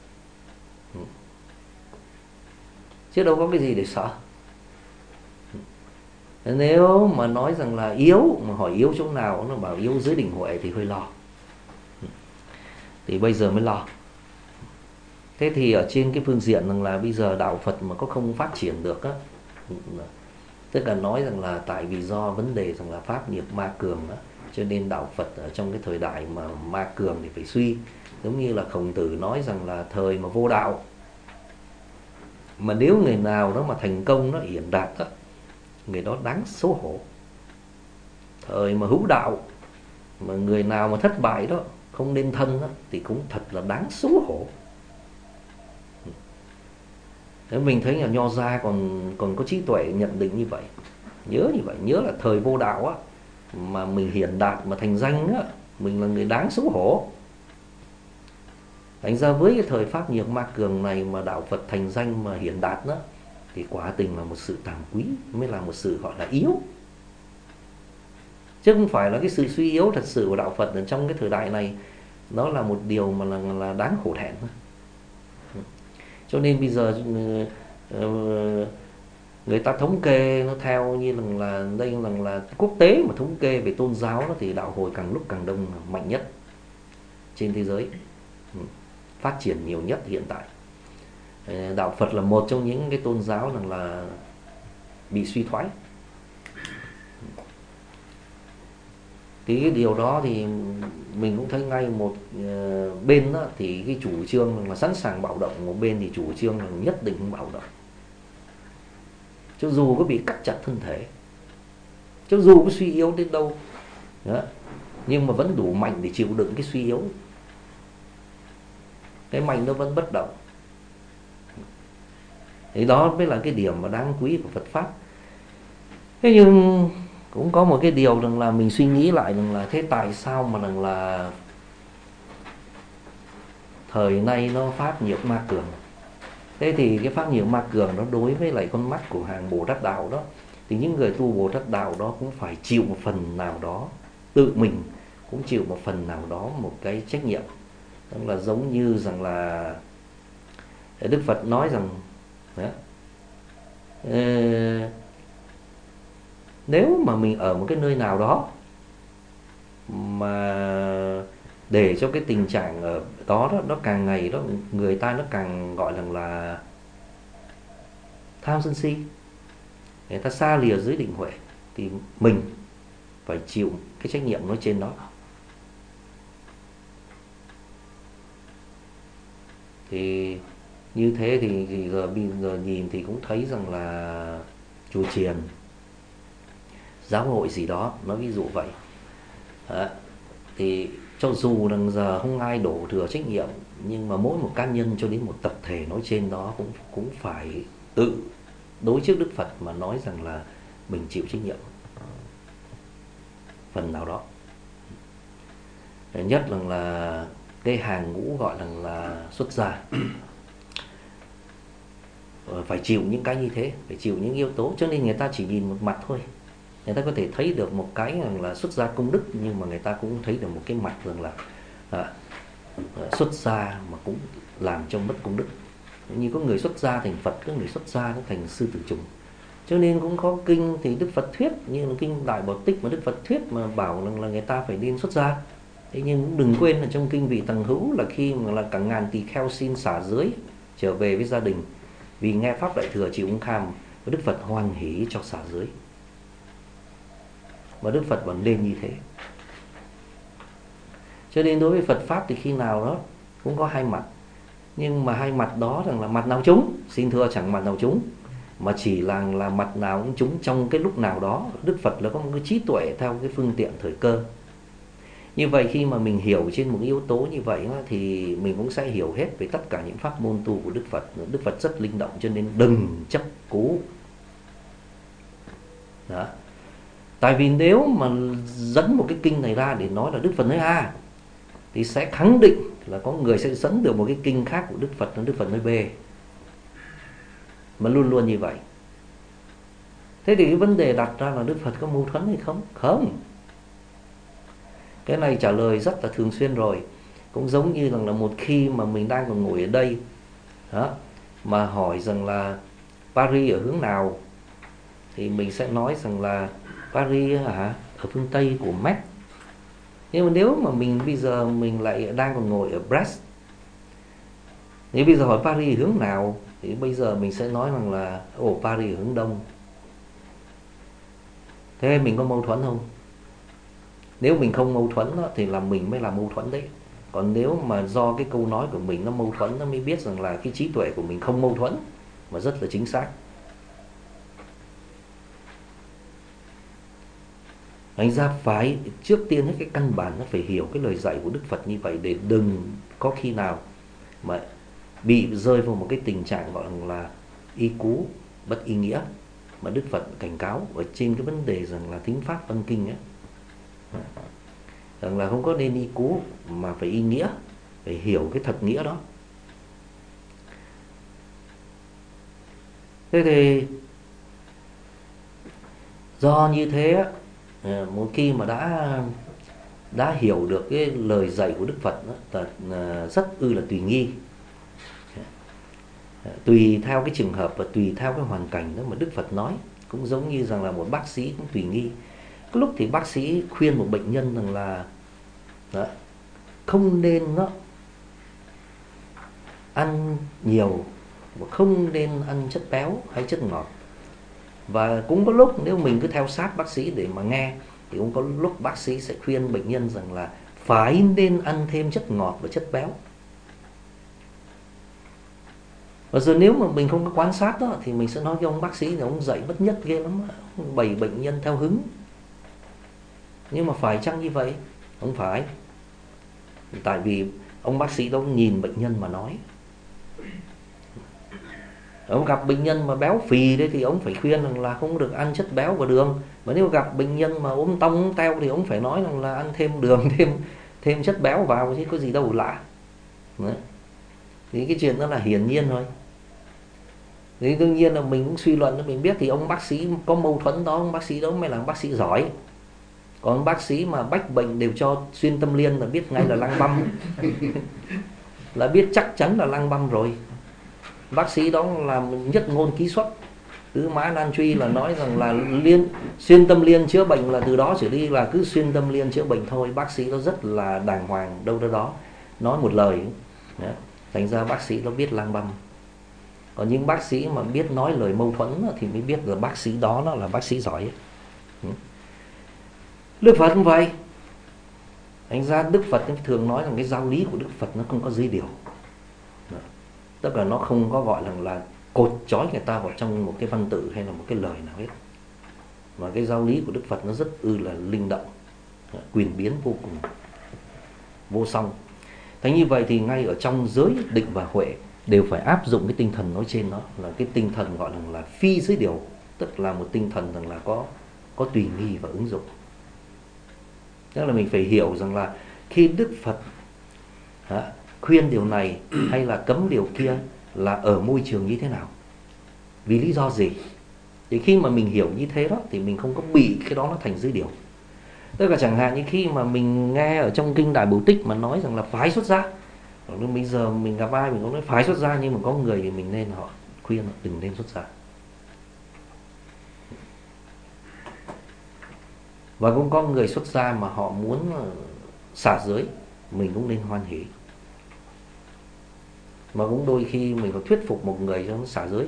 chứ đâu có cái gì để sợ. Nếu mà nói rằng là yếu, mà hỏi yếu chỗ nào, nó bảo yếu giới định huệ thì hơi lo. Thì bây giờ mới lo. Thế thì ở trên cái phương diện rằng là bây giờ đạo Phật mà có không phát triển được á, tức là nói rằng là tại vì do vấn đề rằng là pháp nhược ma cường á, cho nên đạo Phật ở trong cái thời đại mà ma cường thì phải suy. Giống như là Khổng Tử nói rằng là thời mà vô đạo, mà nếu người nào đó mà thành công nó hiển đạt đó, người đó đáng xấu hổ. Thời mà hữu đạo, mà người nào mà thất bại đó, không nên thân đó, thì cũng thật là đáng xấu hổ. Thế mình thấy là Nho gia còn có trí tuệ nhận định như vậy. Nhớ như vậy, nhớ là thời vô đạo á, mà mình hiển đạt mà thành danh á, mình là người đáng xấu hổ. Thành ra với cái thời pháp nhược ma cường này mà đạo Phật thành danh mà hiển đạt đó, thì quả tình là một sự tàm quý, mới là một sự gọi là yếu. Chứ không phải là cái sự suy yếu thật sự của đạo Phật ở trong cái thời đại này. Nó là một điều mà là đáng hổ thẹn. Cho nên bây giờ người ta thống kê nó theo như là đây là quốc tế mà thống kê về tôn giáo đó, thì đạo Hồi càng lúc càng đông, mạnh nhất trên thế giới, phát triển nhiều nhất hiện tại. Đạo Phật là một trong những cái tôn giáo là bị suy thoái. Thì cái điều đó thì mình cũng thấy ngay, một bên đó thì cái chủ trương là sẵn sàng bạo động, một bên thì chủ trương là nhất định không bạo động. Cho dù có bị cắt chặt thân thể, cho dù có suy yếu đến đâu đó, nhưng mà vẫn đủ mạnh để chịu đựng cái suy yếu. Cái mạnh nó vẫn bất động. Thì đó mới là cái điểm mà đáng quý của Phật Pháp. Thế nhưng cũng có một cái điều rằng là mình suy nghĩ lại rằng là thế tại sao mà rằng là thời nay nó pháp nhược ma cường. Thế thì cái pháp nhược ma cường nó đối với lại con mắt của hàng Bồ Tát đạo đó, thì những người tu Bồ Tát đạo đó cũng phải chịu một phần nào đó, tự mình cũng chịu một phần nào đó một cái trách nhiệm. Đó là giống như rằng là Đức Phật nói rằng đó, nếu mà mình ở một cái nơi nào đó mà để cho cái tình trạng ở đó nó càng ngày đó, người ta nó càng gọi là tham sân si, người ta xa lìa giới định huệ, thì mình phải chịu cái trách nhiệm nói trên đó. Thì như thế thì bây giờ nhìn thì cũng thấy rằng là chùa chiền, giáo hội gì đó, nói ví dụ vậy. Thì cho dù rằng giờ không ai đổ thừa trách nhiệm, nhưng mà mỗi một cá nhân cho đến một tập thể nói trên đó cũng phải tự đối trước Đức Phật mà nói rằng là mình chịu trách nhiệm phần nào đó. Nhất là cái hàng ngũ gọi là xuất gia phải chịu những cái như thế, phải chịu những yếu tố, cho nên người ta chỉ nhìn một mặt thôi. Người ta có thể thấy được một cái rằng là xuất gia công đức, nhưng mà người ta cũng thấy được một cái mặt rằng là xuất gia mà cũng làm cho mất công đức. Như có người xuất gia thành Phật, có người xuất gia nó thành sư tử trùng. Cho nên cũng có kinh thì Đức Phật thuyết, như là kinh Đại Bảo Tích mà Đức Phật thuyết mà bảo rằng là người ta phải nên xuất gia. Thế nhưng cũng đừng quên là trong kinh Vị Tằng Hữu là khi mà là cả ngàn tỳ kheo xin xả giới trở về với gia đình, vì nghe pháp Đại Thừa chịu ung kham, và Đức Phật hoan hỷ cho xả giới. Và Đức Phật vẫn nên như thế. Cho nên đối với Phật Pháp thì khi nào đó cũng có hai mặt. Nhưng mà hai mặt đó rằng là mặt nào chúng, xin thưa chẳng mặt nào chúng, mà chỉ là mặt nào cũng chúng trong cái lúc nào đó. Đức Phật là có một cái trí tuệ theo cái phương tiện thời cơ. Như vậy khi mà mình hiểu trên một yếu tố như vậy thì mình cũng sẽ hiểu hết về tất cả những pháp môn tu của Đức Phật. Đức Phật rất linh động, cho nên đừng chấp cố. Đó. Tại vì nếu mà dẫn một cái kinh này ra để nói là Đức Phật nói A, thì sẽ khẳng định là có người sẽ dẫn được một cái kinh khác của Đức Phật là Đức Phật nói B. Mà luôn luôn như vậy. Thế thì cái vấn đề đặt ra là Đức Phật có mâu thuẫn hay không? Không. Cái này trả lời rất là thường xuyên rồi. Cũng giống như là một khi mà mình đang còn ngồi ở đây đó, mà hỏi rằng là Paris ở hướng nào, thì mình sẽ nói rằng là Paris ở phương Tây của Metz. Nhưng mà nếu mà mình bây giờ mình lại đang còn ngồi ở Brest, nếu bây giờ hỏi Paris hướng nào, thì bây giờ mình sẽ nói rằng là Paris hướng đông. Thế mình có mâu thuẫn không? Nếu mình không mâu thuẫn đó, thì là mình mới là mâu thuẫn đấy. Còn nếu mà do cái câu nói của mình nó mâu thuẫn, nó mới biết rằng là cái trí tuệ của mình không mâu thuẫn mà rất là chính xác. Thành ra phải trước tiên hết cái căn bản nó phải hiểu cái lời dạy của Đức Phật như vậy, để đừng có khi nào mà bị rơi vào một cái tình trạng gọi là y cú bất y nghĩa, mà Đức Phật cảnh cáo ở trên cái vấn đề rằng là thính pháp văn kinh ấy, rằng là không có nên y cú mà phải y nghĩa, phải hiểu cái thật nghĩa đó. Thế thì do như thế, một khi mà đã hiểu được cái lời dạy của Đức Phật đó, là rất là tùy nghi, tùy theo cái trường hợp và tùy theo cái hoàn cảnh đó mà Đức Phật nói. Cũng giống như rằng là một bác sĩ cũng tùy nghi. Có lúc thì bác sĩ khuyên một bệnh nhân rằng là đó, không nên ăn nhiều, không nên ăn chất béo hay chất ngọt. Và cũng có lúc nếu mình cứ theo sát bác sĩ để mà nghe, thì cũng có lúc bác sĩ sẽ khuyên bệnh nhân rằng là phải nên ăn thêm chất ngọt và chất béo. Và giờ nếu mà mình không có quan sát đó, thì mình sẽ nói với ông bác sĩ là ông dạy bất nhất ghê lắm, ông bày bệnh nhân theo hứng. Nhưng mà phải chăng như vậy? Không phải. Tại vì ông bác sĩ đó nhìn bệnh nhân mà nói. Ông gặp bệnh nhân mà béo phì đấy thì ông phải khuyên rằng là không được ăn chất béo và đường. Mà nếu gặp bệnh nhân mà ốm tông ốm teo thì ông phải nói rằng là ăn thêm đường, thêm chất béo vào, chứ có gì đâu lạ. Đấy. Thì cái chuyện đó là hiển nhiên thôi. Thì đương nhiên là mình cũng suy luận, mình biết thì ông bác sĩ có mâu thuẫn đó, ông bác sĩ đó mới là bác sĩ giỏi. Còn bác sĩ mà bách bệnh đều cho xuyên tâm liên là biết ngay là lăng băm. Là biết chắc chắn là lăng băm rồi. Bác sĩ đó là nhất ngôn ký xuất. Tứ Mã Nan Truy là nói rằng là xuyên tâm liên chữa bệnh, là từ đó trở đi là cứ xuyên tâm liên chữa bệnh thôi. Bác sĩ đó rất là đàng hoàng, đâu đó nói một lời. Đấy. Thành ra bác sĩ đó biết lang băm. Còn những bác sĩ mà biết nói lời mâu thuẫn thì mới biết là bác sĩ đó là bác sĩ giỏi. Đức Phật cũng vậy. Thành ra Đức Phật thường nói rằng cái giáo lý của Đức Phật nó không có dây điều. Tức là nó không có gọi là cột trói người ta vào trong một cái văn tự hay là một cái lời nào hết. Mà cái giáo lý của Đức Phật nó rất là linh động, quyền biến vô cùng. vô song. Thế như vậy thì ngay ở trong giới định và huệ đều phải áp dụng cái tinh thần nói trên, đó là cái tinh thần gọi là phi giới điều, tức là một tinh thần rằng là có tùy nghi và ứng dụng. Tức là mình phải hiểu rằng là khi Đức Phật khuyên điều này hay là cấm điều kia là ở môi trường như thế nào, vì lý do gì. Thì khi mà mình hiểu như thế đó thì mình không có bị cái đó nó thành giới điều. Tức là chẳng hạn như khi mà mình nghe ở trong kinh Đại Bổ Tích mà nói rằng là phái xuất gia, lúc bây giờ mình gặp ai mình cũng nói phái xuất gia, nhưng mà có người thì mình nên họ khuyên họ đừng nên xuất gia. Và cũng có người xuất gia mà họ muốn xả giới, mình cũng nên hoan hỉ. Mà cũng đôi khi mình có thuyết phục một người cho nó xả giới.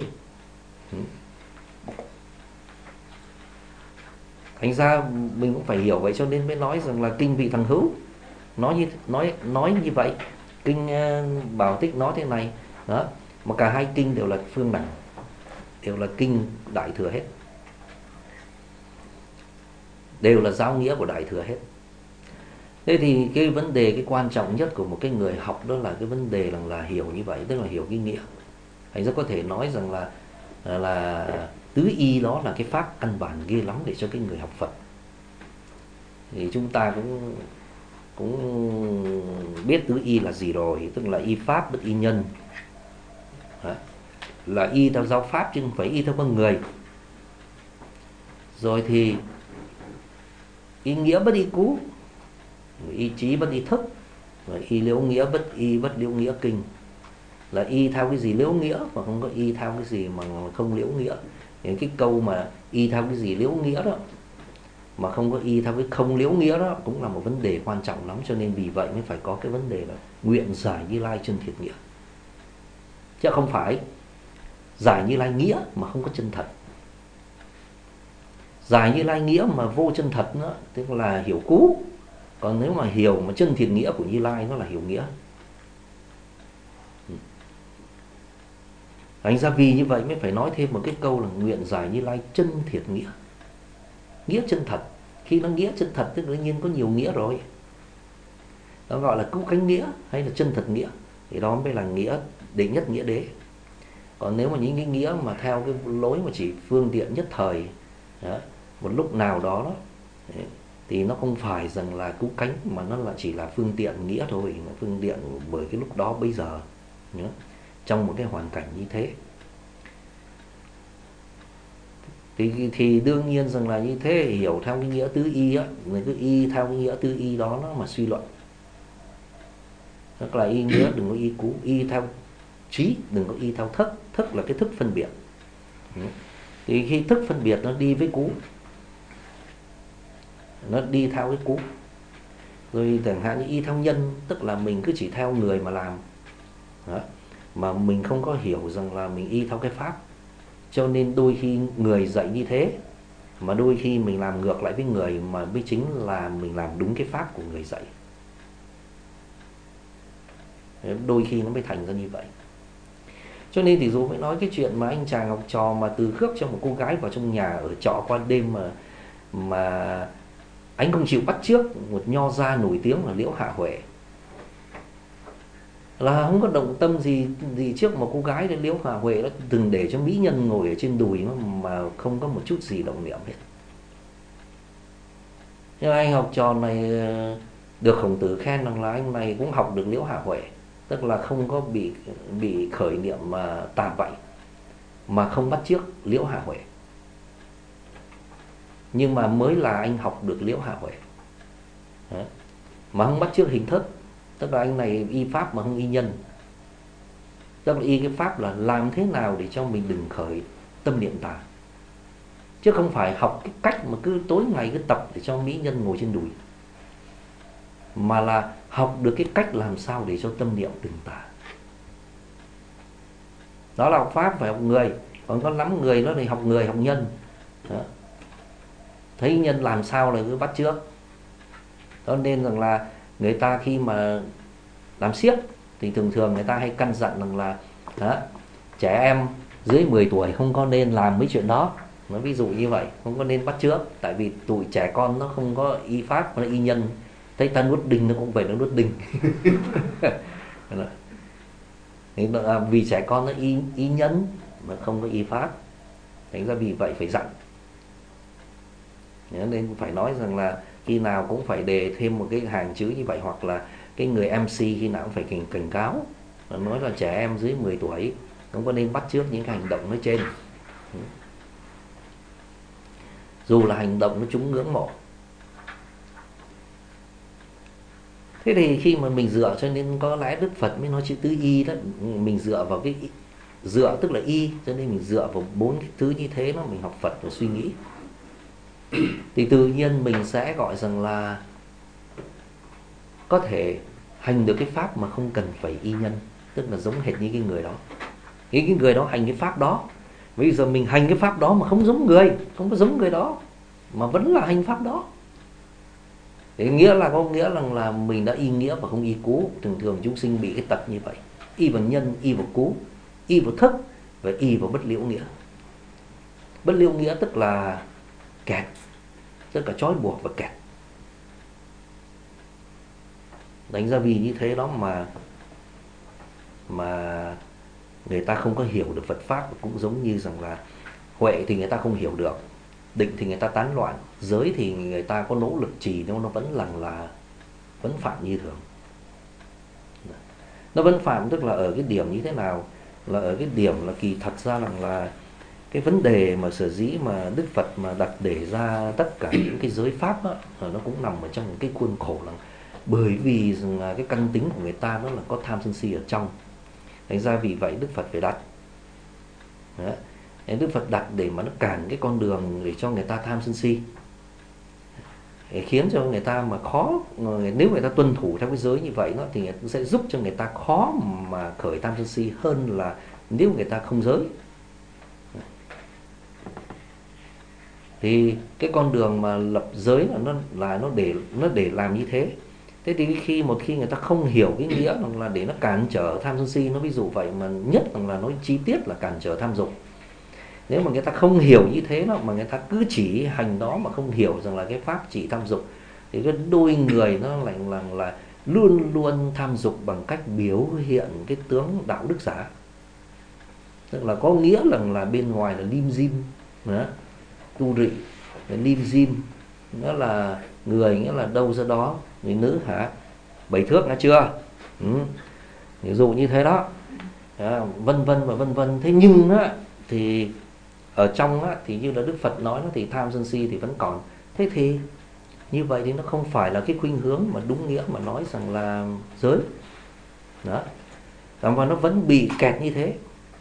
Thành ra mình cũng phải hiểu vậy, cho nên mới nói rằng là kinh Vị Thằng Hữu nói như vậy, kinh Bảo Tích nói thế này đó. Mà cả hai kinh đều là phương đẳng, đều là kinh Đại Thừa hết, đều là giáo nghĩa của Đại Thừa hết. Thế thì cái vấn đề, cái quan trọng nhất của một cái người học đó là cái vấn đề là hiểu như vậy, tức là hiểu cái nghĩa. Thành ra có thể nói rằng là tứ y đó là cái pháp căn bản ghê lắm để cho cái người học Phật. Thì chúng ta cũng biết tứ y là gì rồi, tức là y pháp bất y nhân. Đó. Là y theo giáo pháp chứ không phải y theo con người. Rồi thì y nghĩa bất y cú, y trí bất y thức, rồi y liễu nghĩa bất liễu nghĩa kinh. Là y theo cái gì liễu nghĩa mà không có y theo cái gì mà không liễu nghĩa. Những cái câu mà y theo cái gì liễu nghĩa đó mà không có y theo cái không liễu nghĩa đó cũng là một vấn đề quan trọng lắm. Cho nên vì vậy mới phải có cái vấn đề là nguyện giải Như Lai chân thiệt nghĩa, chứ không phải giải Như Lai nghĩa mà không có chân thật. Giải Như Lai nghĩa mà vô chân thật nữa tức là hiểu cũ. Còn nếu mà hiểu mà chân thiệt nghĩa của Như Lai nó là hiểu nghĩa. Thành ra vì như vậy mới phải nói thêm một cái câu là nguyện giải Như Lai chân thiệt nghĩa, nghĩa chân thật. Khi nó nghĩa chân thật tức đương nhiên có nhiều nghĩa rồi, nó gọi là cứu cánh nghĩa hay là chân thật nghĩa, thì đó mới là nghĩa đệ nhất, nghĩa đế. Còn nếu mà những cái nghĩa mà theo cái lối mà chỉ phương tiện nhất thời đó, một lúc nào đó đó thì nó không phải rằng là cứu cánh, mà nó là chỉ là phương tiện nghĩa thôi, là phương tiện bởi cái lúc đó bây giờ nhớ, trong một cái hoàn cảnh như thế. Thì đương nhiên rằng là như thế, hiểu theo cái nghĩa tứ y á, người cứ y theo cái nghĩa tứ y đó nó mà suy luận. Tức là y nghĩa đừng có y cú, y theo trí, đừng có y theo thức. Thức là cái thức phân biệt. Thì khi thức phân biệt nó đi với cú, nó đi theo cái cú. Rồi chẳng hạn như y theo nhân, tức là mình cứ chỉ theo người mà làm đó, mà mình không có hiểu rằng là mình y theo cái pháp. Cho nên đôi khi người dạy như thế, mà đôi khi mình làm ngược lại với người, mà mới chính là mình làm đúng cái pháp của người dạy. Đôi khi nó mới thành ra như vậy. Cho nên thì dù mới nói cái chuyện mà anh chàng học trò mà từ khước cho một cô gái vào trong nhà ở trọ qua đêm mà anh không chịu bắt chước một nho gia nổi tiếng là Liễu Hạ Huệ, là không có động tâm gì trước một cô gái. Đến Liễu Hạ Huệ nó từng để cho mỹ nhân ngồi ở trên đùi mà không có một chút gì động niệm hết. Nhưng anh học trò này được Khổng Tử khen rằng là anh này cũng học được Liễu Hạ Huệ, tức là không có bị khởi niệm mà tà vậy, mà không bắt chước Liễu Hạ Huệ. Nhưng mà mới là anh học được Liễu Hạ Huệ mà không bắt chước hình thức, tức là anh này y pháp mà không y nhân. Tức là y cái pháp là làm thế nào để cho mình đừng khởi tâm niệm tà, chứ không phải học cái cách mà cứ tối ngày cứ tập để cho mỹ nhân ngồi trên đùi, mà là học được cái cách làm sao để cho tâm niệm đừng tà. Đó là học pháp, phải học người. Còn có lắm người đó thì học người, học nhân đó. Thấy nhân làm sao là cứ bắt chước. Đó nên rằng là người ta khi mà làm siếc thì thường thường người ta hay căn dặn rằng là đó, trẻ em dưới 10 tuổi không có nên làm mấy chuyện đó. Nó ví dụ như vậy, không có nên bắt chước. Tại vì tụi trẻ con nó không có y pháp, nó y nhân. thấy ta nuốt đinh nó cũng vậy, nó nuốt đinh. Vì trẻ con nó ý nhẫn mà không có ý pháp, thành ra vì vậy phải dặn. Nên phải nói rằng là khi nào cũng phải đề thêm một cái hàng chữ như vậy, hoặc là cái người MC khi nào cũng phải cảnh cáo, nói là trẻ em dưới 10 tuổi không có nên bắt chước những cái hành động nói trên, dù là hành động nó chúng ngưỡng mộ. Thế thì khi mà mình dựa, cho nên có lẽ Đức Phật mới nói chữ tứ y đó, mình dựa vào cái dựa tức là y, cho nên mình dựa vào 4 cái thứ như thế đó, mình học Phật và suy nghĩ thì tự nhiên mình sẽ gọi rằng là có thể hành được cái pháp mà không cần phải y nhân, tức là giống hệt như cái người đó. Cái người đó hành cái pháp đó, bây giờ mình hành cái pháp đó mà không giống người, không có giống người đó mà vẫn là hành pháp đó, thì nghĩa là có nghĩa là mình đã y nghĩa và không y cú. Thường thường chúng sinh bị cái tật như vậy, y vào nhân, y vào cú, y vào thức và y vào bất liễu nghĩa. Bất liễu nghĩa tức là kẹt, tức là trói buộc và kẹt. Đánh ra vì như thế đó mà người ta không có hiểu được Phật pháp, cũng giống như rằng là huệ thì người ta không hiểu được, định thì người ta tán loạn, giới thì người ta có nỗ lực trì nhưng nó vẫn là vẫn phạm như thường. Nó vẫn phạm tức là ở cái điểm như thế nào, là ở cái điểm là kỳ thật ra là cái vấn đề mà sở dĩ mà Đức Phật mà đặt để ra tất cả những cái giới pháp đó, nó cũng nằm ở trong cái khuôn khổ là bởi vì là cái căn tính của người ta nó là có tham sân si ở trong. Thành ra vì vậy Đức Phật phải đặt. Đấy. Đức Phật đặt để mà nó cản cái con đường để cho người ta tham sân si, để khiến cho người ta mà khó, nếu người ta tuân thủ theo cái giới như vậy đó, thì sẽ giúp cho người ta khó mà khởi tham sân si hơn là nếu người ta không giới. Thì cái con đường mà lập giới là nó để làm như thế. Thế thì khi người ta không hiểu cái nghĩa là để nó cản trở tham sân si, nó ví dụ vậy, mà nhất là nói chi tiết là cản trở tham dục. Nếu mà người ta không hiểu như thế đó, mà người ta cứ chỉ hành đó mà không hiểu rằng là cái pháp chỉ tham dục, thì cái đôi người nó lại là luôn luôn tham dục bằng cách biểu hiện cái tướng đạo đức giả. Tức là có nghĩa là bên ngoài là lim dim đó, tu rị, lim dim, nghĩa là người, nghĩa là đâu ra đó, người nữ hả 7 thước nghe chưa, ví dụ như thế đó, vân vân và vân vân. Thế nhưng á, thì ở trong á, thì như là Đức Phật nói nó thì tham sân si thì vẫn còn. Thế thì như vậy thì nó không phải là cái khuynh hướng mà đúng nghĩa mà nói rằng là giới đó, và nó vẫn bị kẹt như thế.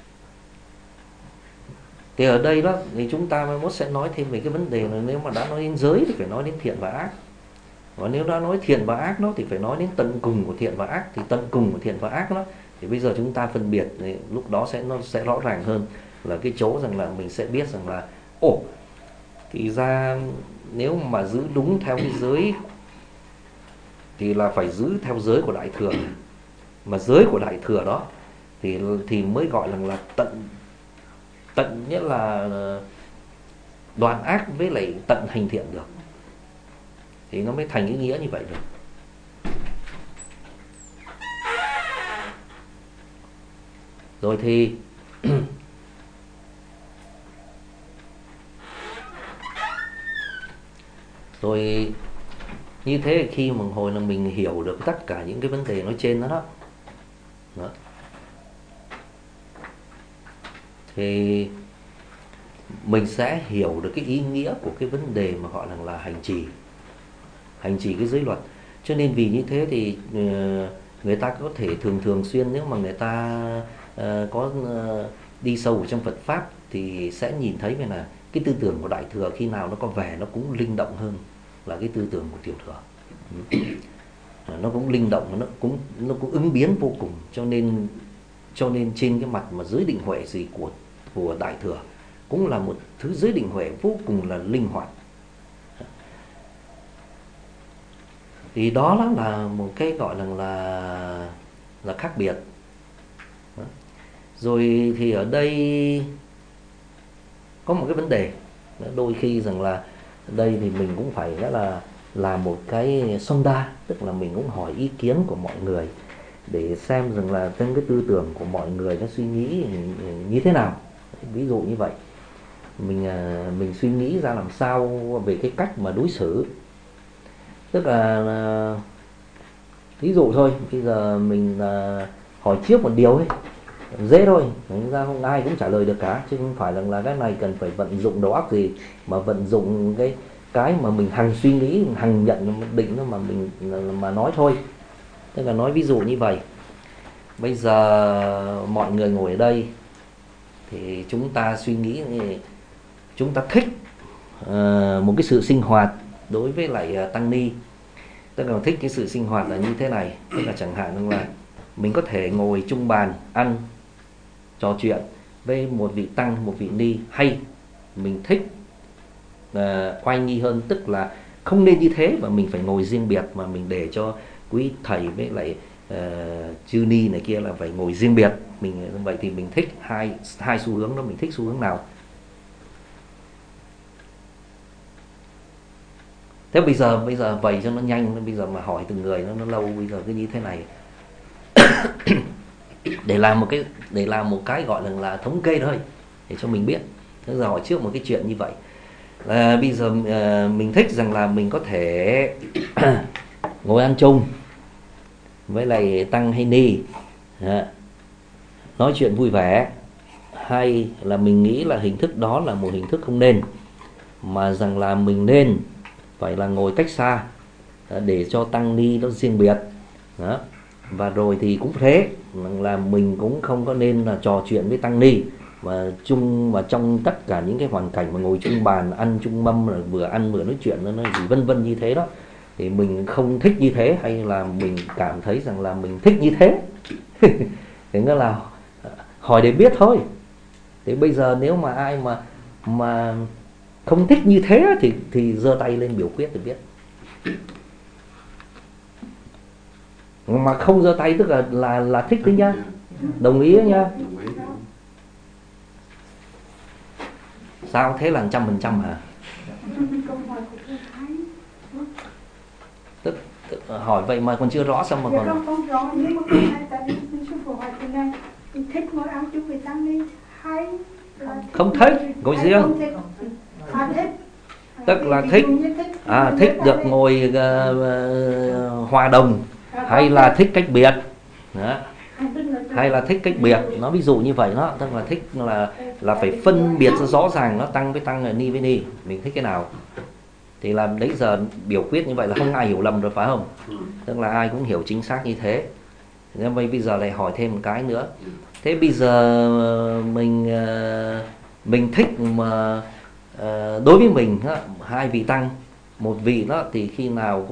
Thì ở đây đó thì chúng ta mai mốt sẽ nói thêm về cái vấn đề là nếu mà đã nói đến giới thì phải nói đến thiện và ác. Và nếu đã nói thiện và ác đó thì phải nói đến tận cùng của thiện và ác. Thì tận cùng của thiện và ác đó thì bây giờ chúng ta phân biệt, thì lúc đó nó sẽ rõ ràng hơn, là cái chỗ rằng là mình sẽ biết rằng là thì ra nếu mà giữ đúng theo cái giới thì là phải giữ theo giới của Đại Thừa. Mà giới của Đại Thừa đó thì mới gọi là tận nghĩa là đoạn ác với lại tận hành thiện được, thì nó mới thành cái nghĩa như vậy được. Rồi thì rồi như thế khi một hồi là mình hiểu được tất cả những cái vấn đề nói trên đó, thì mình sẽ hiểu được cái ý nghĩa của cái vấn đề mà gọi là hành trì cái giới luật. Cho nên vì như thế thì người ta có thể thường xuyên, nếu mà người ta có đi sâu ở trong Phật pháp thì sẽ nhìn thấy về là cái tư tưởng của Đại Thừa khi nào nó có vẻ nó cũng linh động hơn là cái tư tưởng của Tiểu Thừa. Nó cũng linh động, nó cũng ứng biến vô cùng. Cho nên trên cái mặt mà giới định huệ gì của Đại Thừa cũng là một thứ giới định huệ vô cùng là linh hoạt. Thì đó là một cái gọi là khác biệt. Rồi thì ở đây có một cái vấn đề, đôi khi rằng là đây thì mình cũng phải rất là làm một cái sonda, tức là mình cũng hỏi ý kiến của mọi người để xem rằng là trong cái tư tưởng của mọi người nó suy nghĩ như thế nào. Ví dụ như vậy, mình suy nghĩ ra làm sao về cái cách mà đối xử. Tức là ví dụ thôi, bây giờ mình hỏi trước một điều ấy, dễ thôi, thành ra không ai cũng trả lời được cả, chứ không phải là cái này cần phải vận dụng đầu óc gì, mà vận dụng cái mà mình hằng suy nghĩ, mình hằng nhận định nó mà mình mà nói thôi. Tức là nói ví dụ như vậy, bây giờ mọi người ngồi ở đây thì chúng ta suy nghĩ, chúng ta thích một cái sự sinh hoạt đối với lại tăng ni. Tức là thích cái sự sinh hoạt là như thế này, tức là chẳng hạn là mình có thể ngồi chung bàn ăn trò chuyện với một vị tăng, một vị ni, hay mình thích oai nghi hơn, tức là không nên như thế mà mình phải ngồi riêng biệt, mà mình để cho quý thầy với lại chư ni này kia là phải ngồi riêng biệt. Mình vậy thì mình thích hai xu hướng đó, mình thích xu hướng nào? Thế bây giờ vậy cho nó nhanh, bây giờ mà hỏi từng người nó lâu, bây giờ cứ như thế này để làm một cái gọi là thống kê thôi, để cho mình biết. Bây giờ hỏi trước một cái chuyện như vậy là bây giờ mình thích rằng là mình có thể ngồi ăn chung với lại tăng hay ni, nói chuyện vui vẻ, hay là mình nghĩ là hình thức đó là một hình thức không nên, mà rằng là mình nên phải là ngồi cách xa để cho tăng ni nó riêng biệt đó. Và rồi thì cũng thế, là mình cũng không có nên là trò chuyện với tăng ni mà trong tất cả những cái hoàn cảnh mà ngồi chung bàn ăn chung mâm, rồi vừa ăn vừa nói chuyện, nó gì vân vân như thế đó, thì mình không thích như thế, hay là mình cảm thấy rằng là mình thích như thế thế nên là hỏi để biết thôi. Thế bây giờ nếu mà ai mà không thích như thế thì giơ tay lên biểu quyết để biết. Mà không giơ tay tức là thích đấy nhá, đồng ý nhá. Sao thế là 100% hả? Tức hỏi vậy mà còn chưa rõ sao mà còn không rõ. Nhưng mà tại vì sư phụ hỏi thế này, thích ngồi ăn chung với tăng ni hay là không thích ngồi riêng? Tức là thích được ngồi hòa đồng, hay là thích cách biệt đó, hay là thích cách biệt. Nó ví dụ như vậy đó, tức là thích là phải phân biệt rõ ràng, nó tăng với tăng, ni với ni, mình thích cái nào thì là đấy giờ biểu quyết như vậy là không ai hiểu lầm rồi, phải không? Tức là ai cũng hiểu chính xác như thế. Nên bây giờ lại hỏi thêm một cái nữa. Thế bây giờ mình thích mà đối với mình hai vị tăng, một vị đó thì khi nào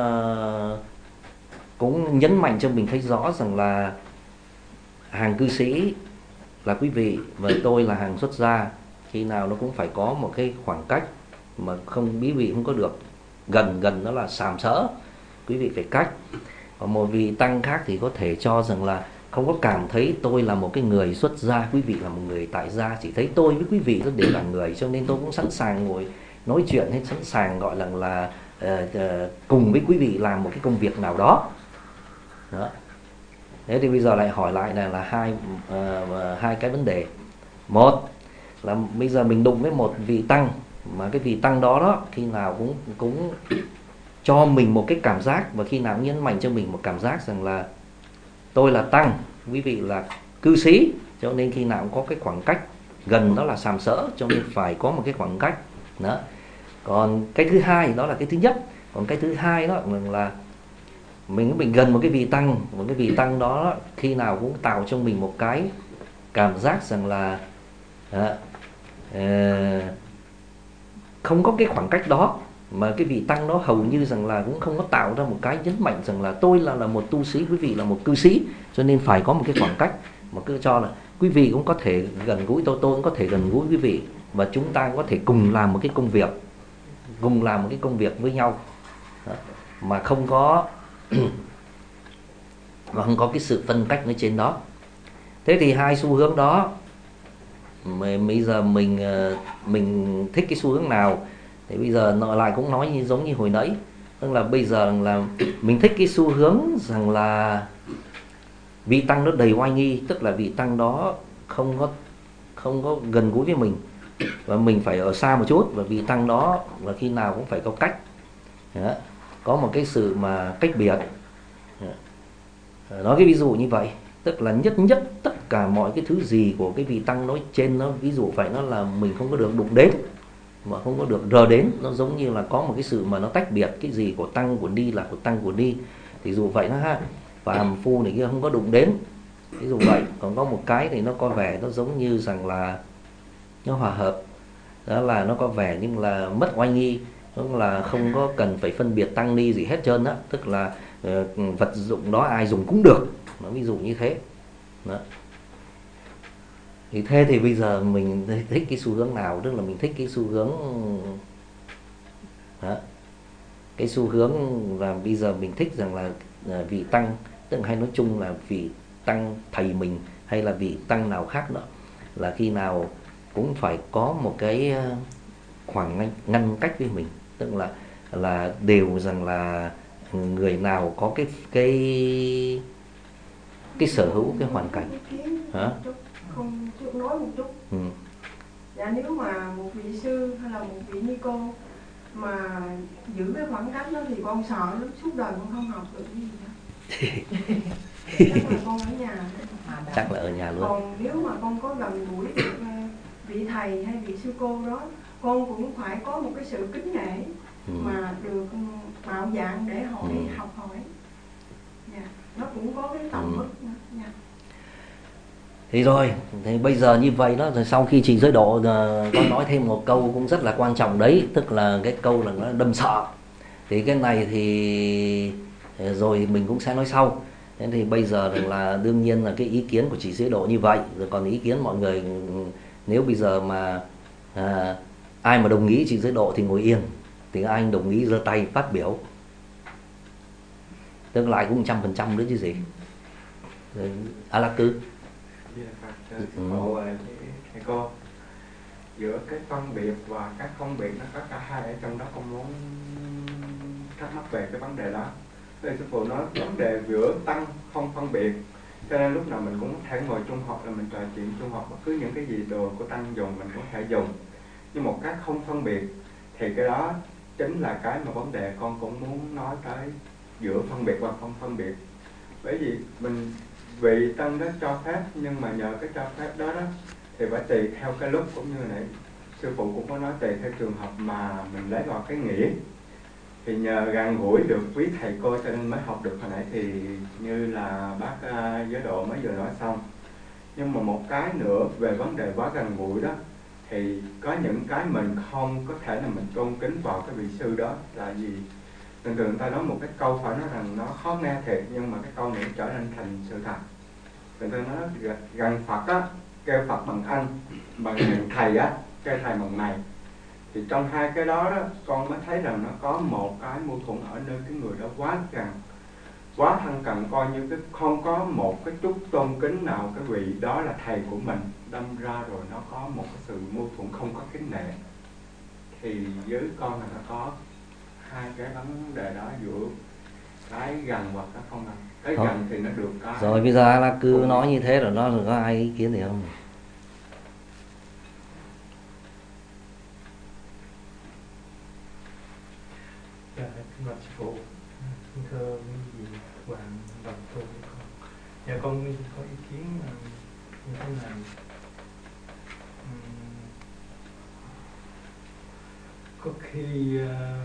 cũng nhấn mạnh cho mình thấy rõ rằng là hàng cư sĩ là quý vị và tôi là hàng xuất gia, khi nào nó cũng phải có một cái khoảng cách, mà không quý vị không có được gần nó là sàm sỡ, quý vị phải cách. Còn một vị tăng khác thì có thể cho rằng là không có cảm thấy tôi là một cái người xuất gia, quý vị là một người tại gia, chỉ thấy tôi với quý vị đều là người, cho nên tôi cũng sẵn sàng ngồi nói chuyện, hay sẵn sàng gọi là cùng với quý vị làm một cái công việc nào đó. Đó. Thế thì bây giờ lại hỏi lại là hai cái vấn đề. Một là bây giờ mình đụng với một vị tăng, mà cái vị tăng đó khi nào cũng cho mình một cái cảm giác, và khi nào cũng nhấn mạnh cho mình một cảm giác rằng là tôi là tăng, quý vị là cư sĩ, cho nên khi nào cũng có cái khoảng cách gần, đó là sàm sỡ, cho nên phải có một cái khoảng cách đó. Còn cái thứ hai đó là cái thứ nhất, còn cái thứ hai đó là mình gần một cái vị tăng, một cái vị tăng đó khi nào cũng tạo cho mình một cái cảm giác rằng là không có cái khoảng cách đó, mà cái vị tăng đó hầu như rằng là cũng không có tạo ra một cái nhấn mạnh rằng là tôi là một tu sĩ, quý vị là một cư sĩ, cho nên phải có một cái khoảng cách, mà cứ cho là quý vị cũng có thể gần gũi tôi cũng có thể gần gũi quý vị, và chúng ta có thể cùng làm một cái công việc với nhau đó, mà không có cái sự phân cách ở trên đó. Thế thì hai xu hướng đó bây giờ mình thích cái xu hướng nào? Thì bây giờ nó lại cũng nói giống như hồi nãy, Tức là bây giờ là mình thích cái xu hướng rằng là vị tăng nó đầy oai nghi, tức là vị tăng đó không có gần gũi với mình, và mình phải ở xa một chút, và vị tăng đó là khi nào cũng phải có cách. Đó. Có một cái sự mà cách biệt. Nói cái ví dụ như vậy, tức là nhất nhất tất cả mọi cái thứ gì của cái vị tăng nói trên, nó ví dụ vậy, nó là mình không có được đụng đến, mà không có được rờ đến. Nó giống như là có một cái sự mà nó tách biệt, cái gì của tăng của ni là của tăng của ni, thì dù vậy nó ha, phàm phu này kia không có đụng đến, ví dụ vậy. Còn có một cái thì nó có vẻ nó giống như rằng là nó hòa hợp, đó là nó có vẻ nhưng là mất oai nghi, tức là không có cần phải phân biệt tăng ni gì hết trơn á, tức là vật dụng đó ai dùng cũng được, nó ví dụ như thế. Đó. Thì thế thì bây giờ mình thích cái xu hướng nào? Tức là mình thích cái xu hướng đó. Cái xu hướng là bây giờ mình thích rằng là vị tăng, tức là hay nói chung là vị tăng thầy mình hay là vị tăng nào khác nữa, là khi nào cũng phải có một cái khoảng ngăn cách với mình, tức là đều rằng là người nào có cái sở hữu cái hoàn cảnh. Hả? Không nói một chút. Dạ, nếu mà một vị sư hay là một vị ni cô mà giữ cái khoảng cách đó thì con sợ lắm, suốt đời con không học được cái gì đó. Chắc là con ở nhà. Chắc là ở nhà luôn. Còn nếu mà con có gần gũi được vị thầy hay vị sư cô đó, con cũng phải có một cái sự kính nể mà được bạo dạn để học hỏi. Dạ, nó cũng có cái tầm mức. Dạ. Thế rồi, thì bây giờ như vậy đó, rồi sau khi chị giới độ có nói thêm một câu cũng rất là quan trọng đấy, tức là cái câu là nó đâm sợ. Thì cái này thì rồi mình cũng sẽ nói sau. Thế thì bây giờ là đương nhiên là cái ý kiến của chị giới độ như vậy, rồi còn ý kiến mọi người, nếu bây giờ mà ai mà đồng ý chị giới độ thì ngồi yên, thì ai đồng ý giơ tay phát biểu, tương lại cũng 100% nữa chứ gì. A La Cư. Thầy cô, giữa cái phân biệt và cái không biệt nó có cả hai ở trong đó, con muốn thắc mắc về cái vấn đề đó. Thì sư phụ nói vấn đề giữa tăng không phân biệt, cho nên lúc nào mình cũng có thể ngồi chung học, là mình trò chuyện chung học, bất cứ những cái gì đồ của tăng dùng mình cũng có thể dùng. Nhưng một cái không phân biệt thì cái đó chính là cái mà vấn đề con cũng muốn nói tới, giữa phân biệt và không phân biệt. Bởi vì mình vị tăng đó cho phép, nhưng mà nhờ cái cho phép đó thì phải tùy theo cái lúc, cũng như nãy sư phụ cũng có nói, tùy theo trường hợp mà mình lấy vào cái nghĩa. Thì nhờ gần gũi được quý thầy cô cho nên mới học được hồi nãy, thì như là bác giới độ mới vừa nói xong. Nhưng mà một cái nữa về vấn đề quá gần gũi đó, thì có những cái mình không có thể là mình tôn kính vào cái vị sư đó là gì. Thường thường người ta nói một cái câu phải nói rằng nó khó nghe thiệt, nhưng mà cái câu này trở nên thành sự thật. Thường thường nói gần Phật á, kêu Phật bằng anh, bằng thầy á, kêu thầy bằng này. Thì trong hai cái đó con mới thấy rằng nó có một cái mâu thuẫn ở nơi cái người đó quá gần, quá thân cận, coi như cái không có một cái chút tôn kính nào cái vị đó là thầy của mình, đâm ra rồi nó có một cái sự mâu thuẫn, không có kính nể. Thì với con là nó có hai cái vấn đề đó, giữa cái gần và cái không gần. Cái gần thì nó được cái. Rồi bây giờ A La Cư nói như thế rồi, nó có ai ý kiến gì không? Dạ, kính bạch sư phụ, thưa quý vị hoàng đồng tu với con. Dạ, con có ý kiến như thế này. Có khi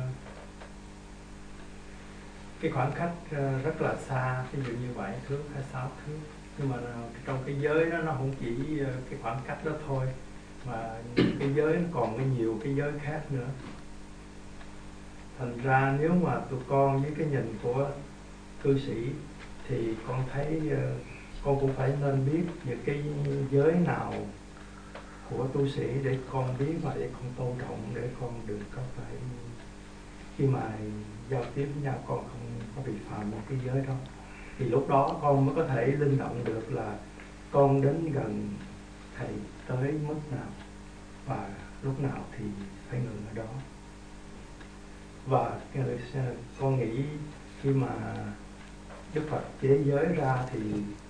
cái khoảng cách rất là xa, ví dụ như 7 thước hay 6 thước, nhưng mà trong cái giới đó nó không chỉ cái khoảng cách đó thôi, mà cái giới nó còn có nhiều cái giới khác nữa. Thành ra nếu mà tụi con với cái nhìn của cư sĩ thì con thấy con cũng phải nên biết những cái giới nào của tu sĩ để con biết và để con tôn trọng, để con đừng có phải khi mà giao tiếp với nhau con không có bị phạm một cái giới đó. Thì lúc đó con mới có thể linh động được là con đến gần thầy tới mức nào và lúc nào thì phải ngừng ở đó. Và con nghĩ khi mà Đức Phật chế giới ra thì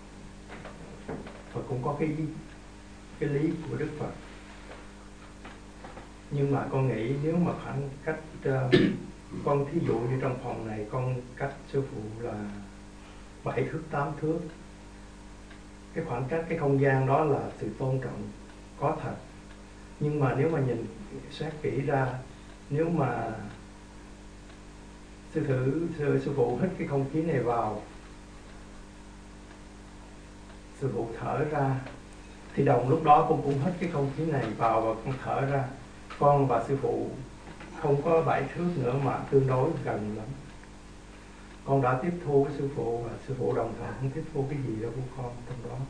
Phật cũng có cái lý của Đức Phật. Nhưng mà con nghĩ nếu mà khoảng cách con thí dụ như trong phòng này con cách sư phụ là 7 thước 8 thước, cái khoảng cách, cái không gian đó là sự tôn trọng có thật. Nhưng mà nếu mà nhìn xét kỹ ra, nếu mà sư phụ hít cái không khí này vào, sư phụ thở ra, thì đồng lúc đó con cũng hít cái không khí này vào và con thở ra. Con và sư phụ không có 7 thước nữa mà tương đối gần lắm. Con đã tiếp thu với sư phụ và sư phụ đồng thời không tiếp thu cái gì đó của con trong đó.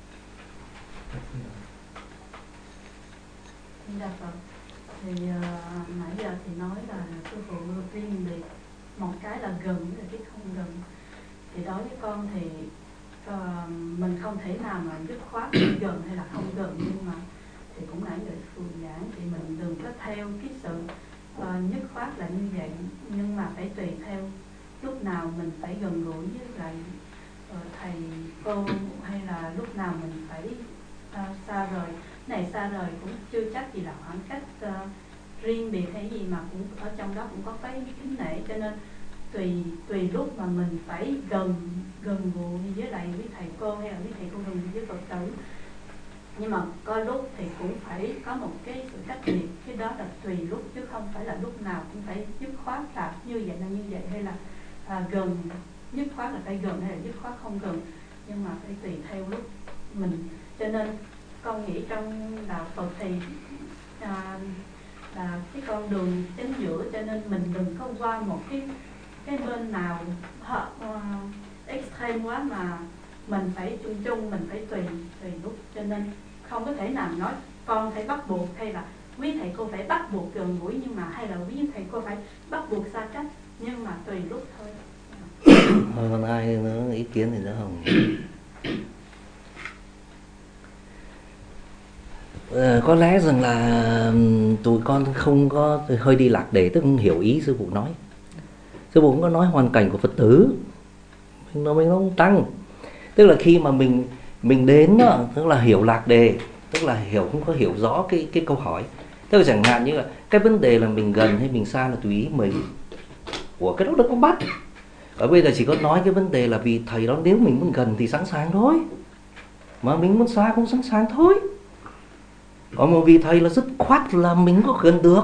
Dạ Phật. Thì nãy giờ thì nói là sư phụ riêng biệt, một cái là gần với cái không gần. Thì đối với con thì mình không thể nào mà dứt khoát gần hay là không gần, nhưng mà thì cũng nãy giờ sư phụ giảng thì mình đừng có theo cái sự nhất khoát là như vậy, nhưng mà phải tùy theo lúc nào mình phải gần gũi với lại thầy cô, hay là lúc nào mình phải xa rời. Này xa rời cũng chưa chắc gì là khoảng cách riêng biệt hay gì, mà cũng ở trong đó cũng có cái kính nể, cho nên tùy lúc mà mình phải gần gũi với lại với thầy cô hay là với thầy cô gần với Phật tử. Nhưng mà có lúc thì cũng phải có một cái sự cách biệt, cái đó là tùy lúc chứ không phải là lúc nào cũng phải dứt khoát là như vậy là như vậy, hay là gần dứt khoát là phải gần hay là dứt khoát không gần, nhưng mà phải tùy theo lúc mình. Cho nên con nghĩ trong đạo Phật thì là cái con đường chính giữa, cho nên mình đừng có qua một cái bên nào extreme quá, mà mình phải chung, mình phải tùy lúc. Cho nên không có thể nào nói con phải bắt buộc hay là quý thầy cô phải bắt buộc gần gũi, nhưng mà hay là quý thầy cô phải bắt buộc xa cách, nhưng mà tùy lúc thôi. Còn ai nữa ý kiến thì nữa không? Có lẽ rằng là tụi con không có hơi đi lạc đề, tức không hiểu ý sư phụ nói. Sư phụ cũng có nói hoàn cảnh của Phật tử, mình không tăng. Tức là khi mà mình đến đó, tức là hiểu lạc đề, tức là không có hiểu rõ cái câu hỏi. Tức là chẳng hạn như là cái vấn đề là mình gần hay mình xa là tùy ý mình. Của cái đó đâu có bắt. Ở bây giờ chỉ có nói cái vấn đề là vì thầy đó, nếu mình muốn gần thì sẵn sàng thôi, mà mình muốn xa cũng sẵn sàng thôi. Còn một vị thầy là dứt khoát là mình có gần được.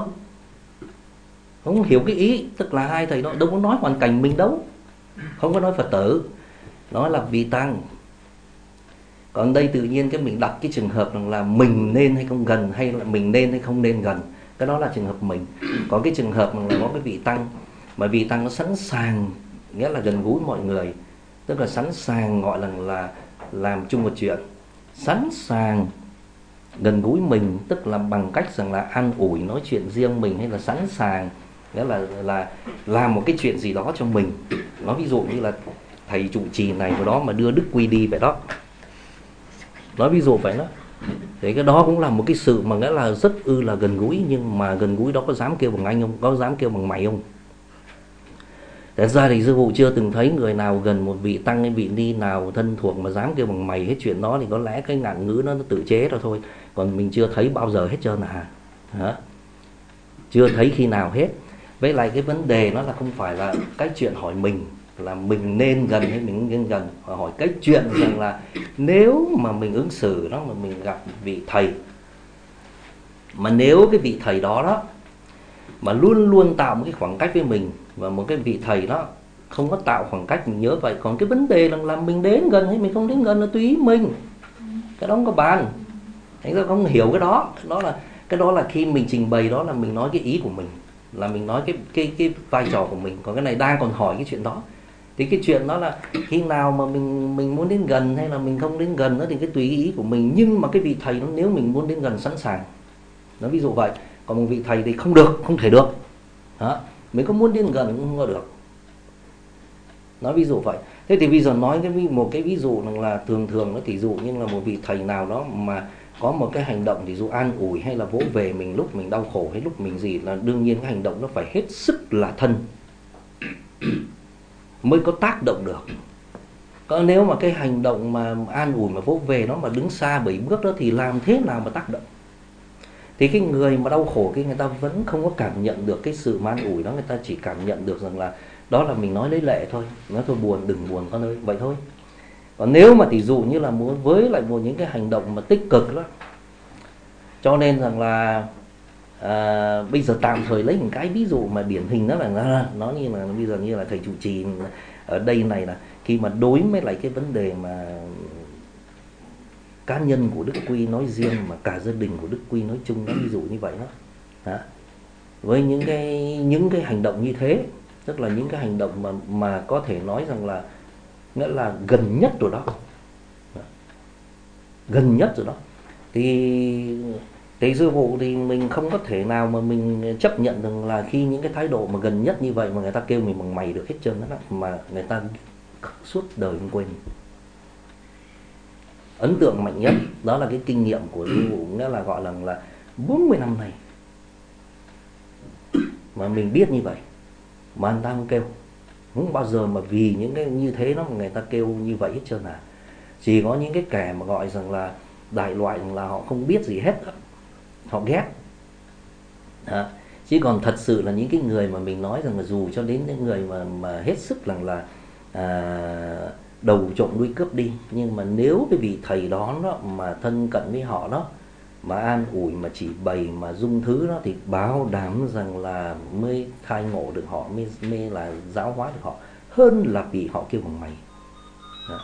Không hiểu cái ý. Tức là hai thầy đó đâu có nói hoàn cảnh mình đâu, không có nói Phật tử, nói là vị tăng. Còn đây tự nhiên cái mình đặt cái trường hợp rằng là mình nên hay không gần, hay là mình nên hay không nên gần, cái đó là trường hợp mình. Còn cái trường hợp là có cái vị tăng, mà vị tăng nó sẵn sàng, nghĩa là gần gũi mọi người, tức là sẵn sàng gọi là làm chung một chuyện, sẵn sàng gần gũi mình, tức là bằng cách rằng là an ủi, nói chuyện riêng mình, hay là sẵn sàng nghĩa là làm một cái chuyện gì đó cho mình. Nói ví dụ như là thầy trụ trì này của đó mà đưa Đức Quy đi vậy đó, nói ví dụ vậy đó. Thế cái đó cũng là một cái sự mà nghĩa là rất là gần gũi, nhưng mà gần gũi đó có dám kêu bằng anh không, có dám kêu bằng mày không? Thật ra thì sư phụ chưa từng thấy người nào gần một vị tăng hay vị ni nào thân thuộc mà dám kêu bằng mày hết. Chuyện đó thì có lẽ cái ngạn ngữ nó tự chế ra thôi, còn mình chưa thấy bao giờ hết trơn à. Chưa thấy khi nào hết. Với lại cái vấn đề nó là không phải là cái chuyện hỏi mình là mình nên gần hay mình nên gần, mà hỏi cái chuyện rằng là nếu mà mình ứng xử đó, mà mình gặp vị thầy, mà nếu cái vị thầy đó mà luôn luôn tạo một cái khoảng cách với mình, và một cái vị thầy đó không có tạo khoảng cách, mình nhớ vậy. Còn cái vấn đề là mình đến gần hay mình không đến gần là tùy ý mình, cái đó không có bàn. Anh ta không hiểu cái đó là khi mình trình bày đó là mình nói cái ý của mình, là mình nói cái vai trò của mình. Còn cái này đang còn hỏi cái chuyện đó, thì cái chuyện đó là khi nào mà mình muốn đến gần hay là mình không đến gần đó thì cái tùy ý của mình. Nhưng mà cái vị thầy đó nếu mình muốn đến gần sẵn sàng, nó ví dụ vậy. Còn một vị thầy thì không được, không thể được đó. Mình có muốn đến gần cũng không có được, nói ví dụ vậy. Thế thì bây giờ nói một cái ví dụ là thường nó, ví dụ như là một vị thầy nào đó mà có một cái hành động thì dù an ủi hay là vỗ về mình lúc mình đau khổ hay lúc mình gì, là đương nhiên cái hành động nó phải hết sức là thân mới có tác động được. Còn nếu mà cái hành động mà an ủi mà vỗ về nó mà đứng xa 7 bước đó thì làm thế nào mà tác động? Thì cái người mà đau khổ cái người ta vẫn không có cảm nhận được cái sự an ủi đó, người ta chỉ cảm nhận được rằng là đó là mình nói lấy lệ thôi, nói thôi buồn đừng buồn con ơi, vậy thôi. Còn nếu mà tỷ dụ như là muốn với lại một những cái hành động mà tích cực đó, cho nên rằng là bây giờ tạm thời lấy một cái ví dụ mà điển hình đó là nó như là bây giờ như là thầy trụ trì ở đây này, là khi mà đối với lại cái vấn đề mà cá nhân của Đức Quy nói riêng mà cả gia đình của Đức Quy nói chung, nó ví dụ như vậy đó. Với những cái hành động như thế, tức là những cái hành động mà có thể nói rằng là nghĩa là gần nhất rồi đó, gần nhất rồi đó, thì sư phụ thì mình không có thể nào mà mình chấp nhận rằng là khi những cái thái độ mà gần nhất như vậy mà người ta kêu mình bằng mày được hết trơn đó, mà người ta suốt đời không quên. Ấn tượng mạnh nhất đó là cái kinh nghiệm của sư phụ, nghĩa là gọi là 40 năm này mà mình biết như vậy mà người ta không kêu, không bao giờ mà vì những cái như thế đó mà người ta kêu như vậy hết trơn à. Chỉ có những cái kẻ mà gọi rằng là đại loại rằng là họ không biết gì hết đó, họ ghét đó. Chứ còn thật sự là những cái người mà mình nói rằng là dù cho đến những người mà hết sức rằng là đầu trộm đuôi cướp đi, nhưng mà nếu cái vị thầy đó mà thân cận với họ đó, mà an ủi, mà chỉ bày, mà dung thứ đó, thì bảo đảm rằng là mới khai ngộ được họ, mới là giáo hóa được họ, hơn là bị họ kêu bằng mày đó.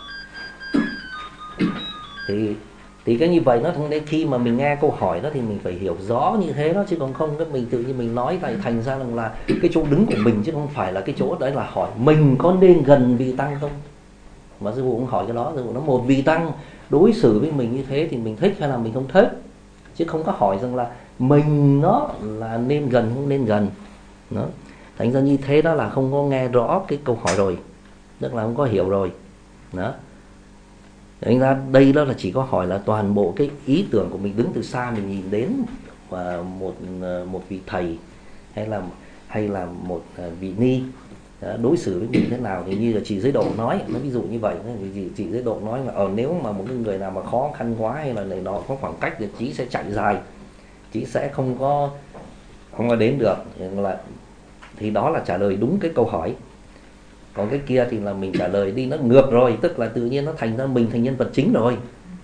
Thì cái như vậy nó không đến khi mà mình nghe câu hỏi đó thì mình phải hiểu rõ như thế đó, chứ còn không cái mình tự nhiên mình nói lại thành ra rằng là cái chỗ đứng của mình, chứ không phải là cái chỗ đấy là hỏi mình có nên gần vị tăng không. Mà sư phụ cũng hỏi cái đó, sư phụ nói một vị tăng đối xử với mình như thế thì mình thích hay là mình không thích, chứ không có hỏi rằng là mình nó là nên gần không nên gần đó. Thành ra như thế đó là không có nghe rõ cái câu hỏi rồi, tức là không có hiểu rồi đó. Thành ra đây đó là chỉ có hỏi là toàn bộ cái ý tưởng của mình đứng từ xa mình nhìn đến và một vị thầy hay là một vị ni đối xử với mình thế nào. Thì như là chị Giới Độ nói, nó ví dụ như vậy, thì chị Giới Độ nói là nếu mà một cái người nào mà khó khăn quá hay là này nọ có khoảng cách thì chị sẽ chạy dài, chị sẽ không có đến được, thì đó là trả lời đúng cái câu hỏi. Còn cái kia thì là mình trả lời đi nó ngược rồi, tức là tự nhiên nó thành ra mình thành nhân vật chính rồi.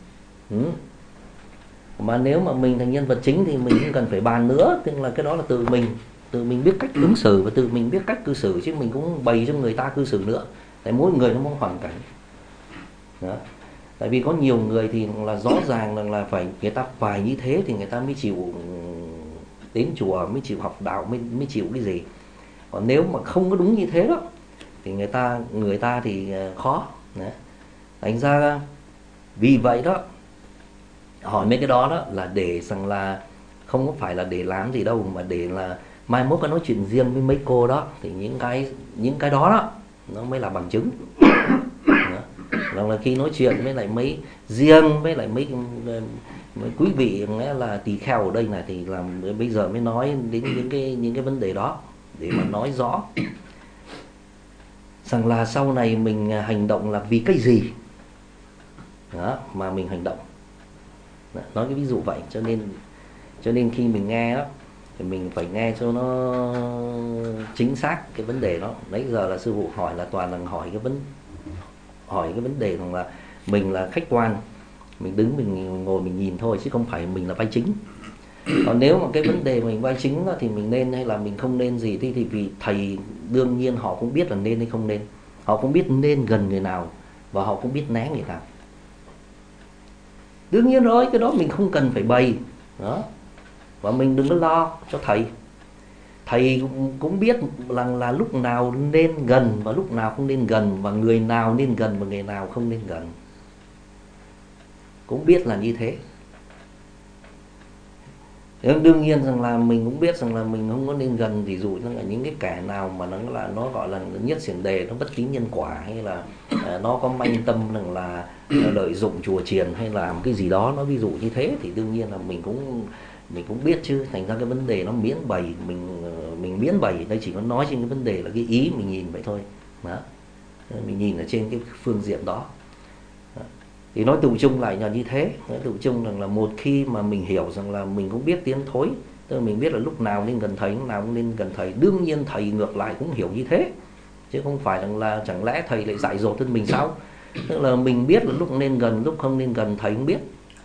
Mà nếu mà mình thành nhân vật chính thì mình không cần phải bàn nữa, tức là cái đó là tự mình biết cách ứng xử và tự mình biết cách cư xử, chứ mình cũng bày cho người ta cư xử nữa. Tại mỗi người nó có hoàn cảnh đó. Tại vì có nhiều người thì là rõ ràng là người ta phải như thế thì người ta mới chịu đến chùa, mới chịu học đạo, mới chịu cái gì. Còn nếu mà không có đúng như thế đó thì người ta thì khó đấy. Thành ra vì vậy đó, hỏi mấy cái đó là để rằng là không có phải là để làm gì đâu, mà để là mai mốt có nói chuyện riêng với mấy cô đó thì những cái đó nó mới là bằng chứng đó. Là khi nói chuyện với lại mấy riêng với lại mấy quý vị nghĩa là tỳ kheo ở đây này thì là bây giờ mới nói đến những cái vấn đề đó để mà nói rõ rằng là sau này mình hành động là vì cái gì đó mà mình hành động. Nói cái ví dụ vậy, cho nên khi mình nghe đó thì mình phải nghe cho nó chính xác cái vấn đề đó. Nãy giờ là sư phụ hỏi là toàn là hỏi cái vấn đề rằng là mình là khách quan, mình đứng mình ngồi mình nhìn thôi, chứ không phải mình là vai chính. Còn nếu mà cái vấn đề mình vai chính đó, thì mình nên hay là mình không nên gì thì vì thầy đương nhiên họ cũng biết là nên hay không nên, họ cũng biết nên gần người nào và họ cũng biết né người nào. Đương nhiên rồi, cái đó mình không cần phải bày đó. Và mình đừng có lo cho thầy cũng biết là lúc nào nên gần và lúc nào không nên gần, và người nào nên gần và người nào không nên gần, cũng biết là như thế. Đương nhiên rằng là mình cũng biết rằng là mình không có nên gần, ví dụ như là những cái kẻ nào mà nó gọi là nhất xiển đề, nó bất tín nhân quả, hay là nó có manh tâm rằng là lợi dụng chùa chiền hay là làm cái gì đó, nó ví dụ như thế, thì đương nhiên là mình cũng biết chứ. Thành ra cái vấn đề nó miễn bày, mình miễn bày đây chỉ có nói trên cái vấn đề là cái ý mình nhìn vậy thôi đó. Mình nhìn ở trên cái phương diện đó. Thì nói tụ chung lại là như thế. Nói tụ chung là một khi mà mình hiểu rằng là mình cũng biết tiến thối, tức là mình biết là lúc nào nên gần thầy, lúc nào cũng nên gần thầy. Đương nhiên thầy ngược lại cũng hiểu như thế, chứ không phải rằng là chẳng lẽ thầy lại dạy dỗ thân mình sao? Tức là mình biết là lúc nên gần, lúc không nên gần, thầy cũng biết.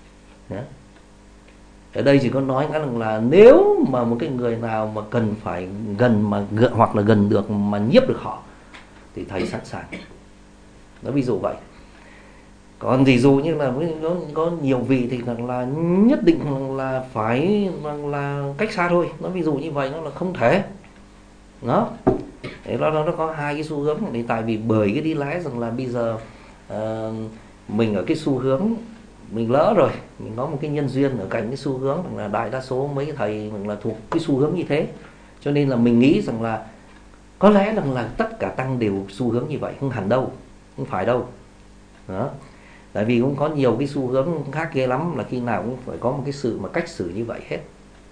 Ở đây chỉ có nói rằng là nếu mà một cái người nào mà cần phải gần mà hoặc là gần được mà nhiếp được họ thì thầy sẵn sàng. Nó ví dụ vậy. Còn ví dụ như là có nhiều vị thì là nhất định là phải là cách xa thôi. Nó ví dụ như vậy nó là không thể. Đó. Thế nó có hai cái xu hướng. Thì tại vì bởi cái đi lái rằng là bây giờ mình ở cái xu hướng mình lỡ rồi, mình có một cái nhân duyên ở cạnh cái xu hướng là đại đa số mấy thầy là thuộc cái xu hướng như thế, cho nên là mình nghĩ rằng là có lẽ rằng là tất cả tăng đều xu hướng như vậy. Không hẳn đâu, không phải đâu đó. Tại vì cũng có nhiều cái xu hướng khác ghê lắm, là khi nào cũng phải có một cái sự mà cách xử như vậy hết.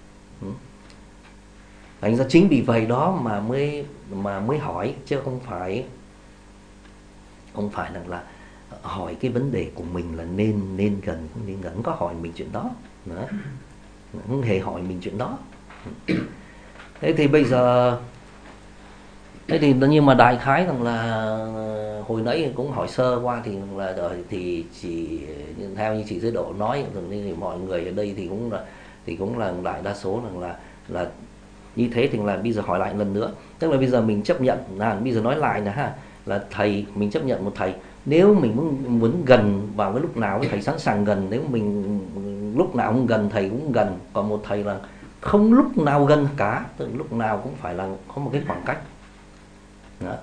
Thành ra chính vì vậy đó mà mới hỏi, chứ không phải là hỏi cái vấn đề của mình là nên gần không nên gần. Không có hỏi mình chuyện đó nữa. Không hề hỏi mình chuyện đó. Thế thì bây giờ nhưng mà đại khái rằng là hồi nãy cũng hỏi sơ qua thì chỉ theo như chị Giới Độ nói thì mọi người ở đây thì cũng là đại đa số rằng là như thế. Thì là bây giờ hỏi lại lần nữa, tức là bây giờ mình chấp nhận bây giờ nói lại là thầy, mình chấp nhận một thầy. Nếu mình muốn gần vào cái lúc nào thầy sẵn sàng gần, nếu mình lúc nào không gần thầy cũng gần. Còn một thầy là không lúc nào gần cả, tức là lúc nào cũng phải là có một cái khoảng cách đó.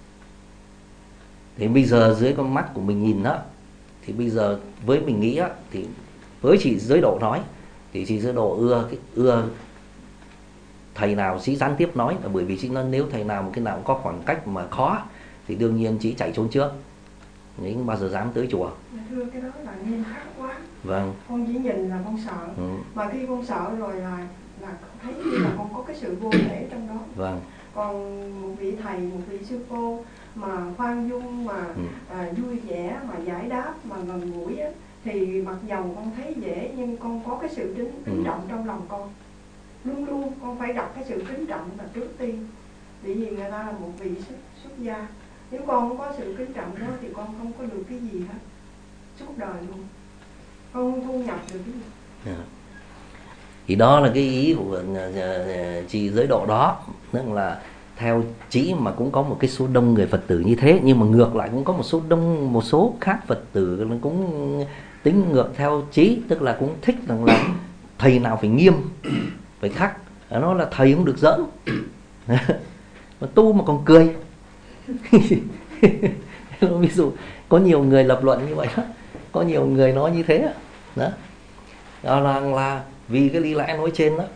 Thì bây giờ dưới con mắt của mình nhìn đó, thì bây giờ với mình nghĩ á, thì với chị Giới Độ nói thì chị Giới Độ ưa thầy nào chị gián tiếp nói, là bởi vì chị nói nếu thầy nào một cái nào có khoảng cách mà khó thì đương nhiên chị chạy trốn trước, nhưng không bao giờ dám tới chùa. Thưa, cái đó là nghiêm khắc quá. Vâng. Con chỉ nhìn là con sợ. Mà khi con sợ rồi là thấy như là con có cái sự vô thể trong đó. Vâng. Còn một vị thầy, một vị sư cô mà khoan dung, mà vui vẻ, mà giải đáp, mà gần gũi á, thì mặc dầu con thấy dễ nhưng con có cái sự kính trọng trong lòng con. Luôn luôn con phải đặt cái sự kính trọng là trước tiên. Bởi vì người ta là một vị xuất gia. Nếu con không có sự kính trọng đó thì con không có được cái gì hết suốt đời luôn. Con không thu nhập được cái gì. Thì đó là cái ý của chị Giới Độ đó. Tức là theo chị mà cũng có một cái số đông người Phật tử như thế, nhưng mà ngược lại cũng có một số khác Phật tử cũng tính ngược theo chị, tức là cũng thích rằng là thầy nào phải nghiêm, phải khắc. Nó là thầy không được giỡn. Mà tu mà còn cười. Ví dụ có nhiều người lập luận như vậy đó, có nhiều người nói như thế đó. Đó là vì cái lý lẽ nói trên đó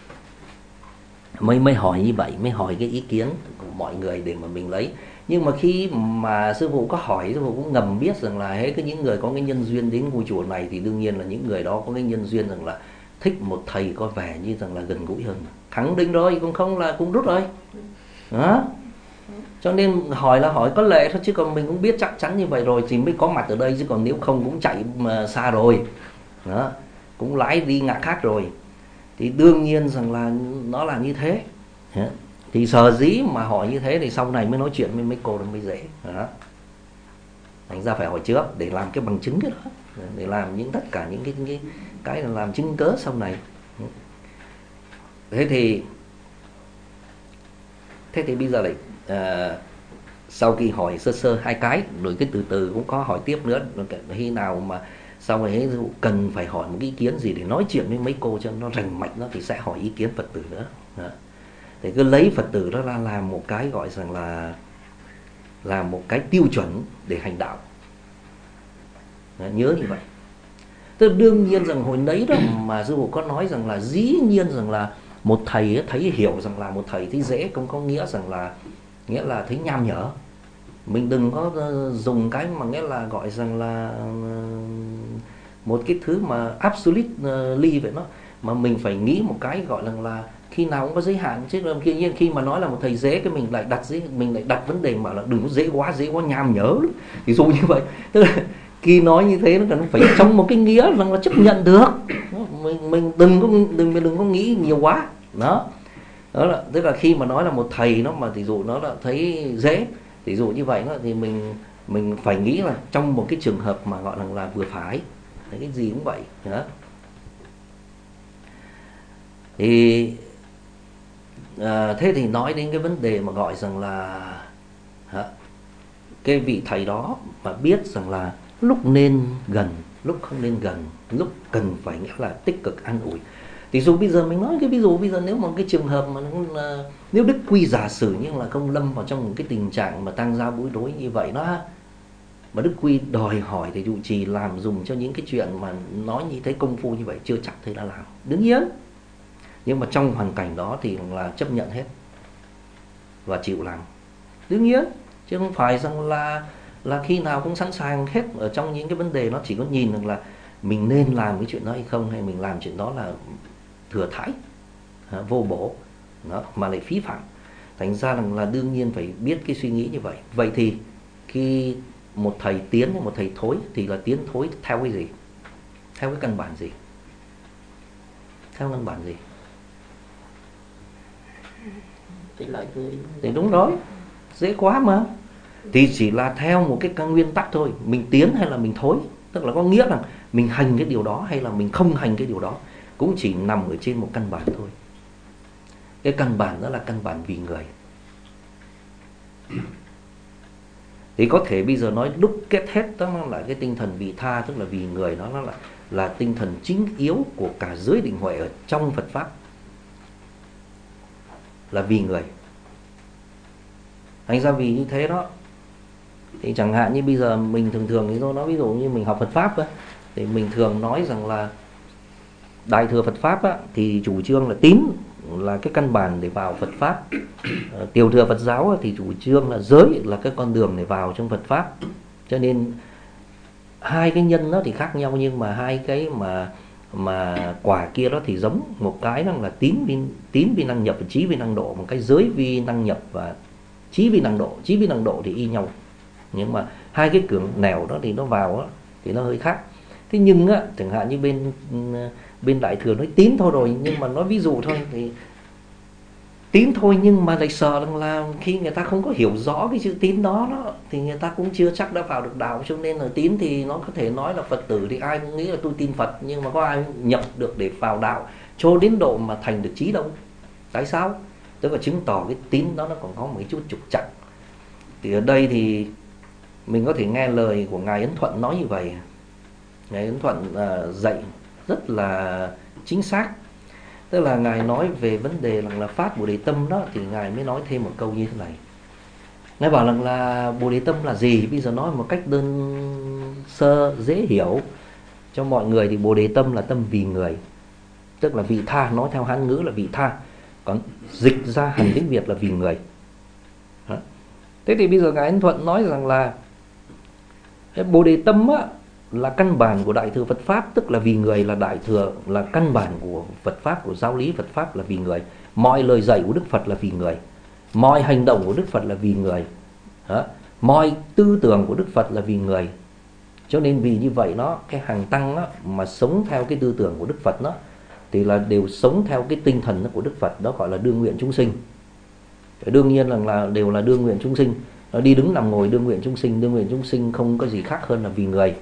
mới hỏi như vậy, mới hỏi cái ý kiến của mọi người để mà mình lấy. Nhưng mà khi mà sư phụ có hỏi, sư phụ cũng ngầm biết rằng là cái những người có cái nhân duyên đến ngôi chùa này thì đương nhiên là những người đó có cái nhân duyên rằng là thích một thầy có vẻ như rằng là gần gũi hơn. Khẳng định rồi, cũng không là cũng rút rồi đó. Cho nên hỏi là hỏi có lệ thôi, chứ còn mình cũng biết chắc chắn như vậy rồi thì mới có mặt ở đây, chứ còn nếu không cũng chạy mà xa rồi đó, cũng lái đi ngã khác rồi. Thì đương nhiên rằng là nó là như thế. Thì sở dĩ mà hỏi như thế thì sau này mới nói chuyện với mấy cô mới dễ đó. Thành ra phải hỏi trước để làm cái bằng chứng cái đó, để làm tất cả những cái là làm chứng cớ sau này. Thế thì bây giờ lại sau khi hỏi sơ hai cái rồi cái từ từ cũng có hỏi tiếp nữa. Khi nào mà sau này cần phải hỏi một cái ý kiến gì để nói chuyện với mấy cô cho nó rành mạch đó thì sẽ hỏi ý kiến Phật tử nữa đó. Thì cứ lấy Phật tử đó ra làm một cái gọi rằng là làm một cái tiêu chuẩn để hành đạo đó, nhớ như vậy. Tức đương nhiên rằng hồi nấy đó mà sư phụ có nói rằng là dĩ nhiên rằng là một thầy thấy hiểu rằng là một thầy thấy dễ, không có nghĩa rằng là thấy nham nhở. Mình đừng có dùng cái mà nghĩa là gọi rằng là một cái thứ mà absolutely vậy đó, mà mình phải nghĩ một cái gọi là khi nào cũng có giới hạn chứ. Khi mà nói là một thầy dễ cái mình lại đặt vấn đề mà là đừng có dễ quá nham nhở, ví dụ như vậy. Tức là khi nói như thế nó cần phải trong một cái nghĩa rằng là chấp nhận được, mình đừng có nghĩ nhiều quá đó. Đó là tức là khi mà nói là một thầy nó mà ví dụ nó là thấy dễ, ví dụ như vậy đó, thì mình phải nghĩ là trong một cái trường hợp mà gọi là vừa phải, cái gì cũng vậy đó. Thì thế thì nói đến cái vấn đề mà gọi rằng là cái vị thầy đó mà biết rằng là lúc nên gần, lúc không nên gần, lúc cần phải nghĩa là tích cực an ủi. Thì dù bây giờ mình nói cái ví dụ bây giờ nếu mà cái trường hợp mà nếu Đức Quy giả sử nhưng là không lâm vào trong một cái tình trạng mà tăng gia bối rối như vậy đó, mà Đức Quy đòi hỏi thầy trụ trì làm dùng cho những cái chuyện mà nói như thế công phu như vậy, chưa chắc thầy đã làm, đương nhiên. Nhưng mà trong hoàn cảnh đó thì là chấp nhận hết và chịu làm, đương nhiên. Chứ không phải rằng là khi nào cũng sẵn sàng hết. Ở trong những cái vấn đề nó chỉ có nhìn rằng là mình nên làm cái chuyện đó hay không, hay mình làm chuyện đó là thừa thãi, vô bổ đó, mà lại phí phạm. Thành ra là đương nhiên phải biết cái suy nghĩ như vậy. Vậy thì khi một thầy tiến hay một thầy thối thì là tiến thối theo cái gì? Theo cái căn bản gì? Theo căn bản gì? Thì đúng rồi, dễ quá mà. Thì chỉ là theo một cái nguyên tắc thôi. Mình tiến hay là mình thối, tức là có nghĩa là mình hành cái điều đó hay là mình không hành cái điều đó, cũng chỉ nằm ở trên một căn bản thôi. Cái căn bản đó là căn bản vì người. Thì có thể bây giờ nói đúc kết hết đó là cái tinh thần vị tha, tức là vì người, nó là tinh thần chính yếu của cả giới định huệ ở trong Phật Pháp, là vì người. Thành ra vì như thế đó, thì chẳng hạn như bây giờ mình thường thì tôi nói ví dụ như mình học Phật Pháp á, thì mình thường nói rằng là Đại thừa Phật Pháp á, thì chủ trương là tín là cái căn bản để vào Phật Pháp. Tiểu thừa Phật giáo á, thì chủ trương là giới là cái con đường để vào trong Phật Pháp. Cho nên hai cái nhân nó thì khác nhau, nhưng mà hai cái mà quả kia đó thì giống. Một cái đó là tín vi năng nhập và trí vi năng độ, một cái giới vi năng nhập và trí vi năng độ. Trí vi năng độ thì y nhau, nhưng mà hai cái cường nẻo đó thì nó vào đó, thì nó hơi khác. Thế nhưng á, chẳng hạn như bên Đại thừa nói tín thôi rồi, nhưng mà nói ví dụ thôi thì tín thôi, nhưng mà lại sợ rằng là khi người ta không có hiểu rõ cái chữ tín đó thì người ta cũng chưa chắc đã vào được đạo. Cho nên là tín thì nó có thể nói là Phật tử thì ai cũng nghĩ là tôi tin Phật, nhưng mà có ai nhập được để vào đạo cho đến độ mà thành được trí đâu. Tại sao? Tức là chứng tỏ cái tín đó nó còn có một chút trục trặc. Thì ở đây thì mình có thể nghe lời của Ngài Ấn Thuận nói như vậy. Ngài Ấn Thuận dạy rất là chính xác. Tức là Ngài nói về vấn đề là phát Bồ Đề Tâm đó, thì Ngài mới nói thêm một câu như thế này. Ngài bảo là Bồ Đề Tâm là gì? Bây giờ nói một cách đơn sơ dễ hiểu cho mọi người thì Bồ Đề Tâm là tâm vì người, tức là vị tha, nói theo Hán ngữ là vị tha, còn dịch ra hẳn tiếng Việt là vì người. Thế thì bây giờ Ngài Ấn Thuận nói rằng là Bồ Đề Tâm á, là căn bản của Đại thừa Phật Pháp, tức là vì người, là Đại thừa, là căn bản của Phật Pháp, của giáo lý Phật Pháp là vì người. Mọi lời dạy của Đức Phật là vì người, mọi hành động của Đức Phật là vì người, mọi tư tưởng của Đức Phật là vì người. Cho nên vì như vậy nó, cái hàng tăng đó, mà sống theo cái tư tưởng của Đức Phật đó, thì là đều sống theo cái tinh thần của Đức Phật, đó gọi là đương nguyện chúng sinh. Đương nhiên là đều là đương nguyện chúng sinh, nó đi đứng nằm ngồi đương nguyện chúng sinh. Đương nguyện chúng sinh không có gì khác hơn là vì người.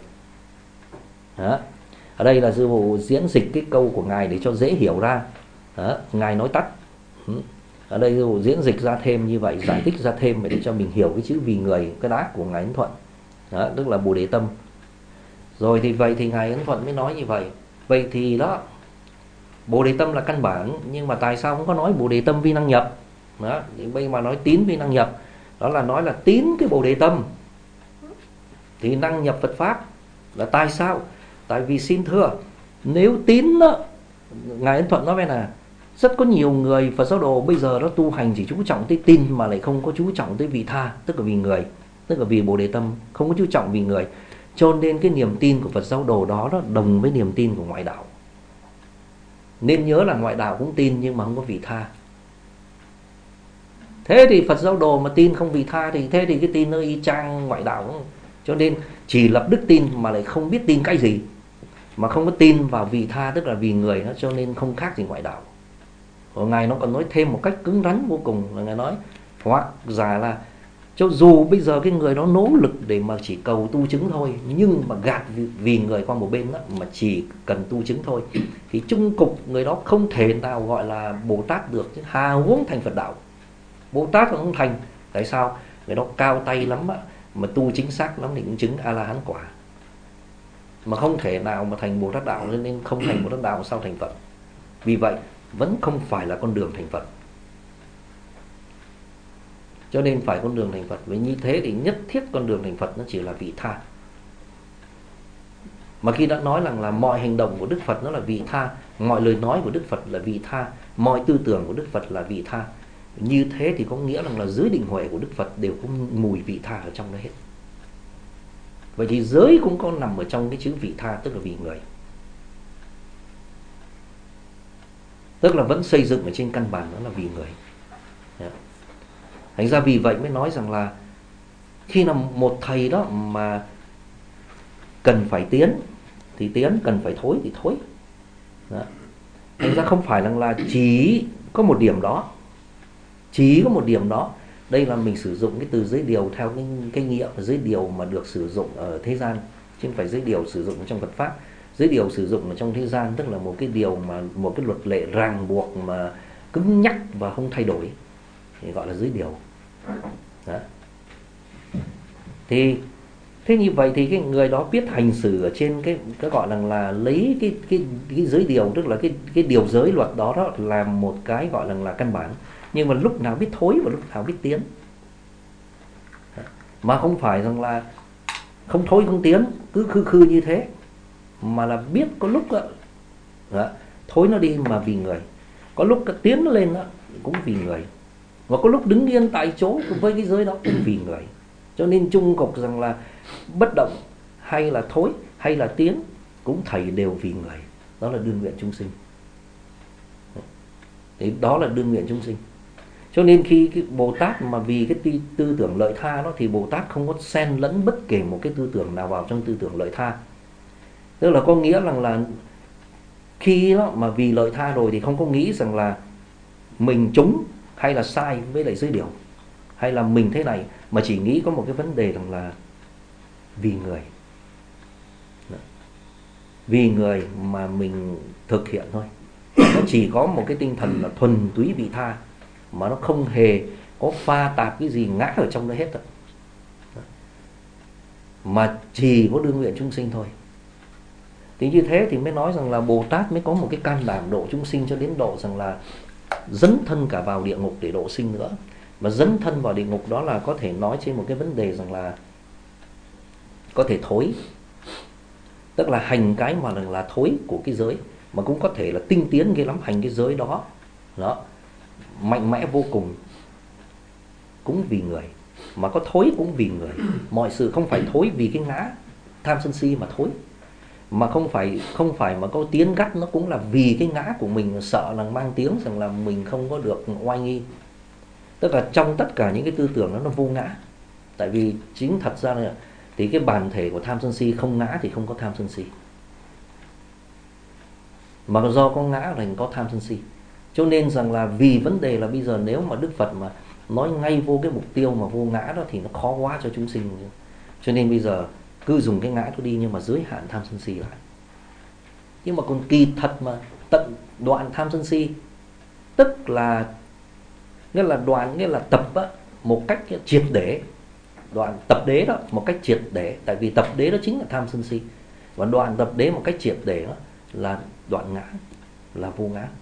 Đó. Ở đây là sư phụ diễn dịch cái câu của Ngài để cho dễ hiểu ra. Đó. Ngài nói tắt, ở đây sư phụ diễn dịch ra thêm như vậy, giải thích ra thêm để cho mình hiểu cái chữ vì người, cái đáp của Ngài Ấn Thuận. Đó, tức là Bồ Đề Tâm. Rồi thì vậy thì Ngài Ấn Thuận mới nói như vậy. Vậy thì đó, Bồ Đề Tâm là căn bản, nhưng mà tại sao không có nói Bồ Đề Tâm vi năng nhập? Đó, thì bây mà nói tín vi năng nhập, đó là nói là tín cái Bồ Đề Tâm thì năng nhập Phật Pháp. Là tại sao? Tại vì xin thưa, nếu tín đó, Ngài Ấn Thuận nói với là rất có nhiều người Phật giáo đồ bây giờ nó tu hành chỉ chú trọng tới tin mà lại không có chú trọng tới vị tha, tức là vì người, tức là vì Bồ Đề Tâm, không có chú trọng vì người. Cho nên cái niềm tin của Phật giáo đồ đó nó đồng với niềm tin của ngoại đạo. Nên nhớ là ngoại đạo cũng tin nhưng mà không có vị tha. Thế thì Phật giáo đồ mà tin không vị tha thì thế thì cái tin nó y chang ngoại đạo cũng. Cho nên chỉ lập đức tin mà lại không biết tin cái gì, mà không có tin vào vị tha, tức là vì người đó, cho nên không khác gì ngoại đạo. Và Ngài nó còn nói thêm một cách cứng rắn vô cùng là Ngài nói hoặc giả là cho dù bây giờ cái người đó nỗ lực để mà chỉ cầu tu chứng thôi, nhưng mà gạt vì người qua một bên đó, mà chỉ cần tu chứng thôi, thì chung cục người đó không thể nào gọi là Bồ Tát được, chứ hà huống thành Phật đạo. Bồ Tát cũng không thành. Tại sao? Người đó cao tay lắm á, mà tu chính xác lắm thì cũng chứng A-la-hán quả, mà không thể nào mà thành Bồ Tát đạo, nên không thành Bồ Tát đạo sao thành Phật. Vì vậy vẫn không phải là con đường thành Phật. Cho nên phải con đường thành Phật. Với như thế thì nhất thiết con đường thành Phật nó chỉ là vị tha. Mà khi đã nói rằng là mọi hành động của Đức Phật nó là vị tha, mọi lời nói của Đức Phật là vị tha, mọi tư tưởng của Đức Phật là vị tha, như thế thì có nghĩa rằng là giới định huệ của Đức Phật đều có mùi vị tha ở trong đó hết. Vậy thì giới cũng có nằm ở trong cái chữ vị tha, tức là vì người. Tức là vẫn xây dựng ở trên căn bản đó là vì người. Thành ra vì vậy mới nói rằng là khi nào một thầy đó mà cần phải tiến thì tiến, cần phải thối thì thối. Đó. Thành ra không phải là chỉ có một điểm đó. Chỉ có một điểm đó. Đây là mình sử dụng cái từ giới điều theo cái nghĩa và giới điều mà được sử dụng ở thế gian, chứ không phải giới điều sử dụng trong Phật Pháp. Giới điều sử dụng ở trong thế gian tức là một cái điều mà một cái luật lệ ràng buộc mà cứng nhắc và không thay đổi, thì gọi là giới điều. Đó. Thì thế như vậy thì cái người đó biết hành xử ở trên cái gọi là lấy cái giới điều, tức là cái điều giới luật đó là một cái gọi là căn bản, nhưng mà lúc nào biết thối và lúc nào biết tiến. Mà không phải rằng là không thối không tiến cứ khư như thế, mà là biết có lúc đó, thối nó đi mà vì người, có lúc tiến nó lên đó cũng vì người, và có lúc đứng yên tại chỗ với cái giới đó cũng vì người. Cho nên chung cục rằng là bất động hay là thối hay là tiến cũng thầy đều vì người. Đó là đương nguyện chúng sinh. Thì đó là đương nguyện chúng sinh. Cho nên khi cái Bồ Tát mà vì cái tư tưởng lợi tha đó, thì Bồ Tát không có xen lẫn bất kể một cái tư tưởng nào vào trong tư tưởng lợi tha. Tức là có nghĩa rằng là khi đó mà vì lợi tha rồi thì không có nghĩ rằng là mình trúng hay là sai với lại giới điều, hay là mình thế này, mà chỉ nghĩ có một cái vấn đề rằng là vì người. Vì người mà mình thực hiện thôi. Nó chỉ có một cái tinh thần là thuần túy vị tha, mà nó không hề có pha tạp cái gì ngã ở trong đó hết đó. Mà chỉ có đương nguyện chúng sinh thôi. Thì như thế thì mới nói rằng là Bồ Tát mới có một cái can đảm độ chúng sinh cho đến độ rằng là dấn thân cả vào địa ngục để độ sinh nữa. Mà dấn thân vào địa ngục đó là có thể nói trên một cái vấn đề rằng là có thể thối, tức là hành cái mà là thối của cái giới, mà cũng có thể là tinh tiến ghê lắm, hành cái giới đó mạnh mẽ vô cùng cũng vì người, mà có thối cũng vì người. Mọi sự không phải thối vì cái ngã tham sân si mà thối, mà không phải mà có tiến gắt, nó cũng là vì cái ngã của mình, sợ là mang tiếng rằng là mình không có được oai nghi. Tức là trong tất cả những cái tư tưởng đó nó vô ngã. Tại vì chính thật ra là thì cái bản thể của tham sân si không ngã thì không có tham sân si, mà do có ngã là có tham sân si. Cho nên rằng là vì vấn đề là bây giờ nếu mà Đức Phật mà nói ngay vô cái mục tiêu mà vô ngã đó thì nó khó quá cho chúng sinh. Cho nên bây giờ cứ dùng cái ngã đó đi, nhưng mà giới hạn tham sân si lại. Nhưng mà còn kỳ thật mà tận đoạn tham sân si, tức là nghĩa là tập á, một cách triệt để. Đoạn tập đế đó một cách triệt để, tại vì tập đế đó chính là tham sân si, và đoạn tập đế một cách triệt để đó là đoạn ngã, là vô ngã.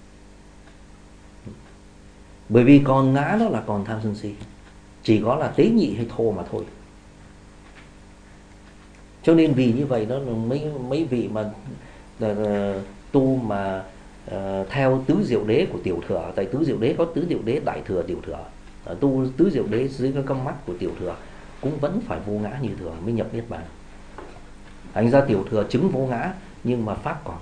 Bởi vì còn ngã đó là còn tham sân si, chỉ có là tế nhị hay thô mà thôi. Cho nên vì như vậy đó, mấy vị mà tu mà theo tứ diệu đế của tiểu thừa, tại tứ diệu đế có tứ diệu đế đại thừa, tiểu thừa, tu tứ diệu đế dưới cái con mắt của tiểu thừa cũng vẫn phải vô ngã như thường mới nhập niết bàn. Thành ra tiểu thừa chứng vô ngã nhưng mà pháp còn.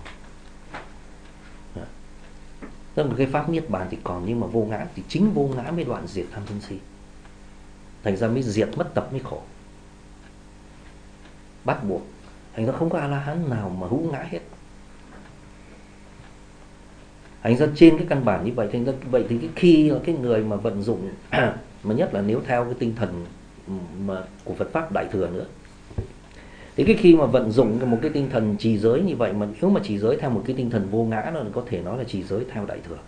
Tức là cái pháp niết bàn thì còn, nhưng mà vô ngã thì chính vô ngã mới đoạn diệt tham sân si. Thành ra mới diệt mất tập mới khổ. Bắt buộc. Thành ra không có A-la-hán nào mà hữu ngã hết. Thành ra trên cái căn bản như vậy, thành ra vậy thì khi cái người mà vận dụng mà nhất là nếu theo cái tinh thần mà của Phật pháp đại thừa nữa, thì cái khi mà vận dụng một cái tinh thần trì giới như vậy, mà nếu mà trì giới theo một cái tinh thần vô ngã, nó có thể nói là trì giới theo đại thừa.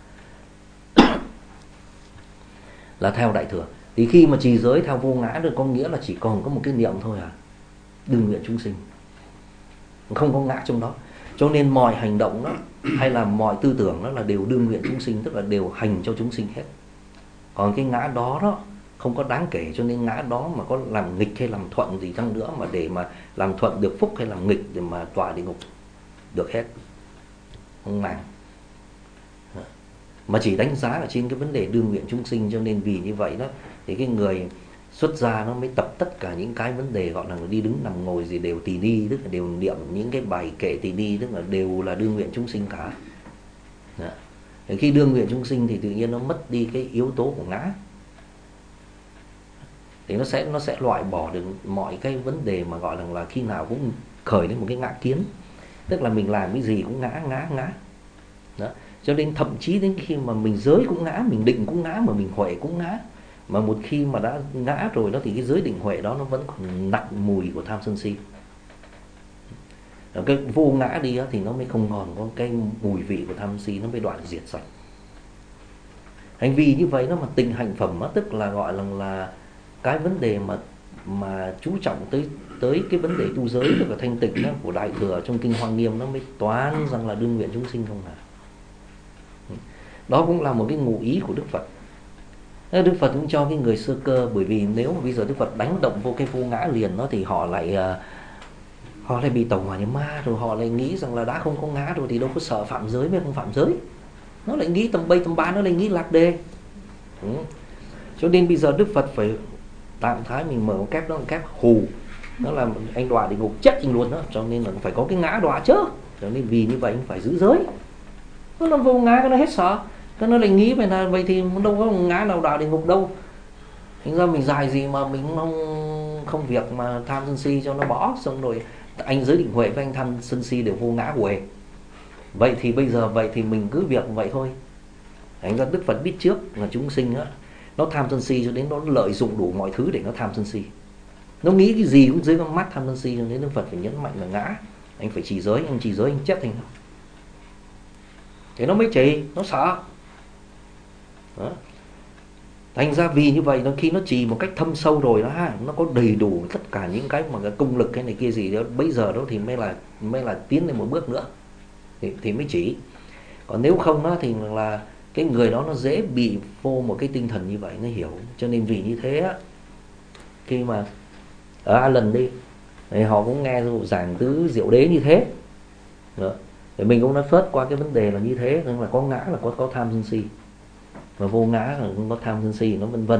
Là theo đại thừa. Thì khi mà trì giới theo vô ngã được có nghĩa là chỉ còn có một cái niệm thôi à, đừng nguyện chúng sinh, không có ngã trong đó. Cho nên mọi hành động đó hay là mọi tư tưởng đó là đều đương nguyện chúng sinh, tức là đều hành cho chúng sinh hết. Còn cái ngã đó không có đáng kể, cho nên ngã đó mà có làm nghịch hay làm thuận gì chăng nữa, mà để mà làm thuận được phúc hay làm nghịch để mà tọa địa ngục được hết, không màng. Mà chỉ đánh giá ở trên cái vấn đề đương nguyện chúng sinh. Cho nên vì như vậy đó thì cái người xuất gia nó mới tập tất cả những cái vấn đề gọi là đi đứng nằm ngồi gì đều tỳ ni, tức là đều niệm những cái bài kệ tỳ ni, tức là đều là đương nguyện chúng sinh cả. Thì khi đương nguyện chúng sinh thì tự nhiên nó mất đi cái yếu tố của ngã, thì nó sẽ loại bỏ được mọi cái vấn đề mà gọi là khi nào cũng khởi đến một cái ngã kiến, tức là mình làm cái gì cũng ngã đó. Cho nên thậm chí đến khi mà mình giới cũng ngã, mình định cũng ngã, mà mình huệ cũng ngã. Mà một khi mà đã ngã rồi đó thì cái giới định huệ đó nó vẫn còn nặng mùi của tham sân si. Cái vô ngã đi đó, thì nó mới không còn có cái mùi vị của tham sân si, nó mới đoạn diệt sạch. Hành vi như vậy nó mà tình hạnh phẩm đó, tức là gọi là cái vấn đề mà chú trọng tới cái vấn đề tu giới, tức là thanh tịnh đó, của đại thừa trong kinh Hoa Nghiêm, nó mới toán rằng là đương nguyện chúng sinh không à. Đó cũng là một cái ngụ ý của Đức Phật. Đức Phật cũng cho cái người sơ cơ, bởi vì nếu mà bây giờ Đức Phật đánh động vô cái vô ngã liền đó thì họ lại bị tẩu hỏa nhập ma, rồi họ lại nghĩ rằng là đã không có ngã rồi thì đâu có sợ phạm giới với không phạm giới. Nó lại nghĩ tầm 3, nó lại nghĩ lạc đề. Cho nên bây giờ Đức Phật phải tạm thái mình mở một kép đó, một kép hù, nó là anh đọa địa ngục chết anh luôn đó. Cho nên là phải có cái ngã đọa chứ. Cho nên vì như vậy anh phải giữ giới. Nó vô ngã nó hết sợ. Nó lại nghĩ vậy thì đâu có ngã nào đọa địa ngục đâu. Thành ra mình dài gì mà mình không việc mà tham sân si cho nó bỏ. Xong rồi anh giới định huệ với anh tham sân si đều vô ngã huệ. Vậy thì bây giờ mình cứ việc vậy thôi. Thành ra Đức Phật biết trước là chúng sinh á, nó tham sân si cho đến nó lợi dụng đủ mọi thứ để nó tham sân si. Nó nghĩ cái gì cũng dưới con mắt tham sân si, cho nên Đức Phật phải nhấn mạnh là ngã. Anh phải trì giới, anh trì giới anh chết thành nó. Thế nó mới trì, nó sợ. Đó. Thành ra vì như vậy, khi nó trì một cách thâm sâu rồi đó ha, nó có đầy đủ tất cả những cái mà cái công lực cái này kia gì đó, bây giờ đó thì mới là tiến lên một bước nữa thì mới chỉ. Còn nếu không đó thì là cái người đó nó dễ bị vô một cái tinh thần như vậy, nó hiểu. Cho nên vì như thế á, khi mà ở A Lần đi thì họ cũng nghe giảng tứ diệu đế như thế đó. Thì mình cũng nói phớt qua cái vấn đề là như thế, nên là có ngã là có tham sân si, và vô ngã là cũng có tham sân si, nó vân vân.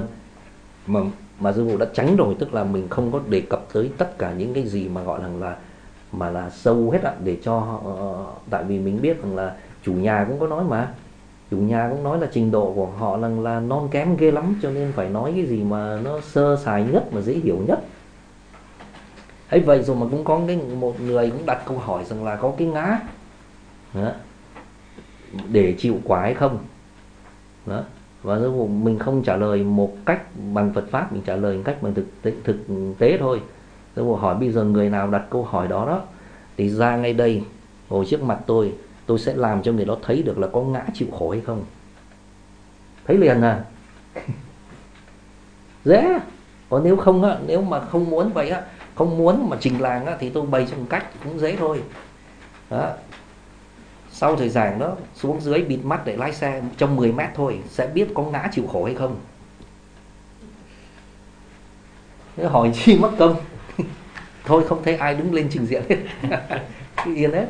Mà sư phụ đã tránh rồi, tức là mình không có đề cập tới tất cả những cái gì mà gọi là sâu hết á, để cho tại vì mình biết rằng là chủ nhà cũng có nói mà. Chủ nhà cũng nói là trình độ của họ là non kém ghê lắm, cho nên phải nói cái gì mà nó sơ sài nhất mà dễ hiểu nhất. Ấy vậy rồi mà cũng có một người cũng đặt câu hỏi rằng là có cái ngã đó, để chịu quả hay không đó. Và mình không trả lời một cách bằng Phật pháp, mình trả lời một cách bằng thực tế thôi. Tôi hỏi bây giờ người nào đặt câu hỏi đó thì ra ngay đây ngồi trước mặt tôi sẽ làm cho người đó thấy được là có ngã chịu khổ hay không. Thấy liền à. Dễ. Còn nếu không á, nếu mà không muốn vậy á, không muốn mà trình làng á, thì tôi bày cho một cách cũng dễ thôi đó. Sau thời giảng đó xuống dưới bịt mắt để lái xe trong 10 mét thôi, sẽ biết có ngã chịu khổ hay không. Hỏi chi mất công. thôi không thấy ai đứng lên trình diện hết. Yên hết.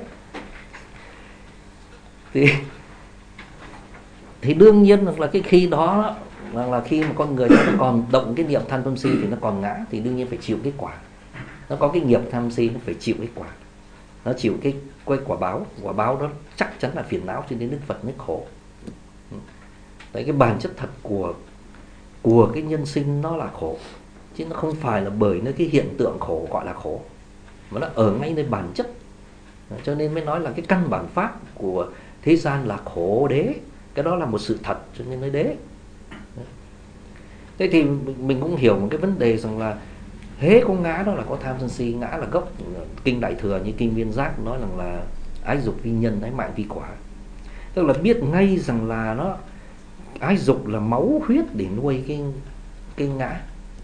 Thì đương nhiên là cái khi đó là khi mà con người nó còn động cái niệm tham sân si thì nó còn ngã, thì đương nhiên phải chịu cái quả. Nó có cái nghiệp tham si nó phải chịu cái quả, nó chịu cái quả báo. Quả báo đó chắc chắn là phiền não, cho nên Đức Phật mới khổ. Tại cái bản chất thật của cái nhân sinh nó là khổ, chứ nó không phải là bởi nơi cái hiện tượng khổ gọi là khổ, mà nó ở ngay nơi bản chất. Cho nên mới nói là cái căn bản pháp của thế gian là khổ đế. Cái đó là một sự thật, cho nên nói đế. Thế thì mình cũng hiểu một cái vấn đề rằng là hễ có ngã đó là có tham sân si. Ngã là gốc. Kinh Đại Thừa như kinh Viên Giác nói rằng là ái dục vi nhân, ái mạng vi quả. Tức là biết ngay rằng là nó ái dục là máu huyết để nuôi cái ngã.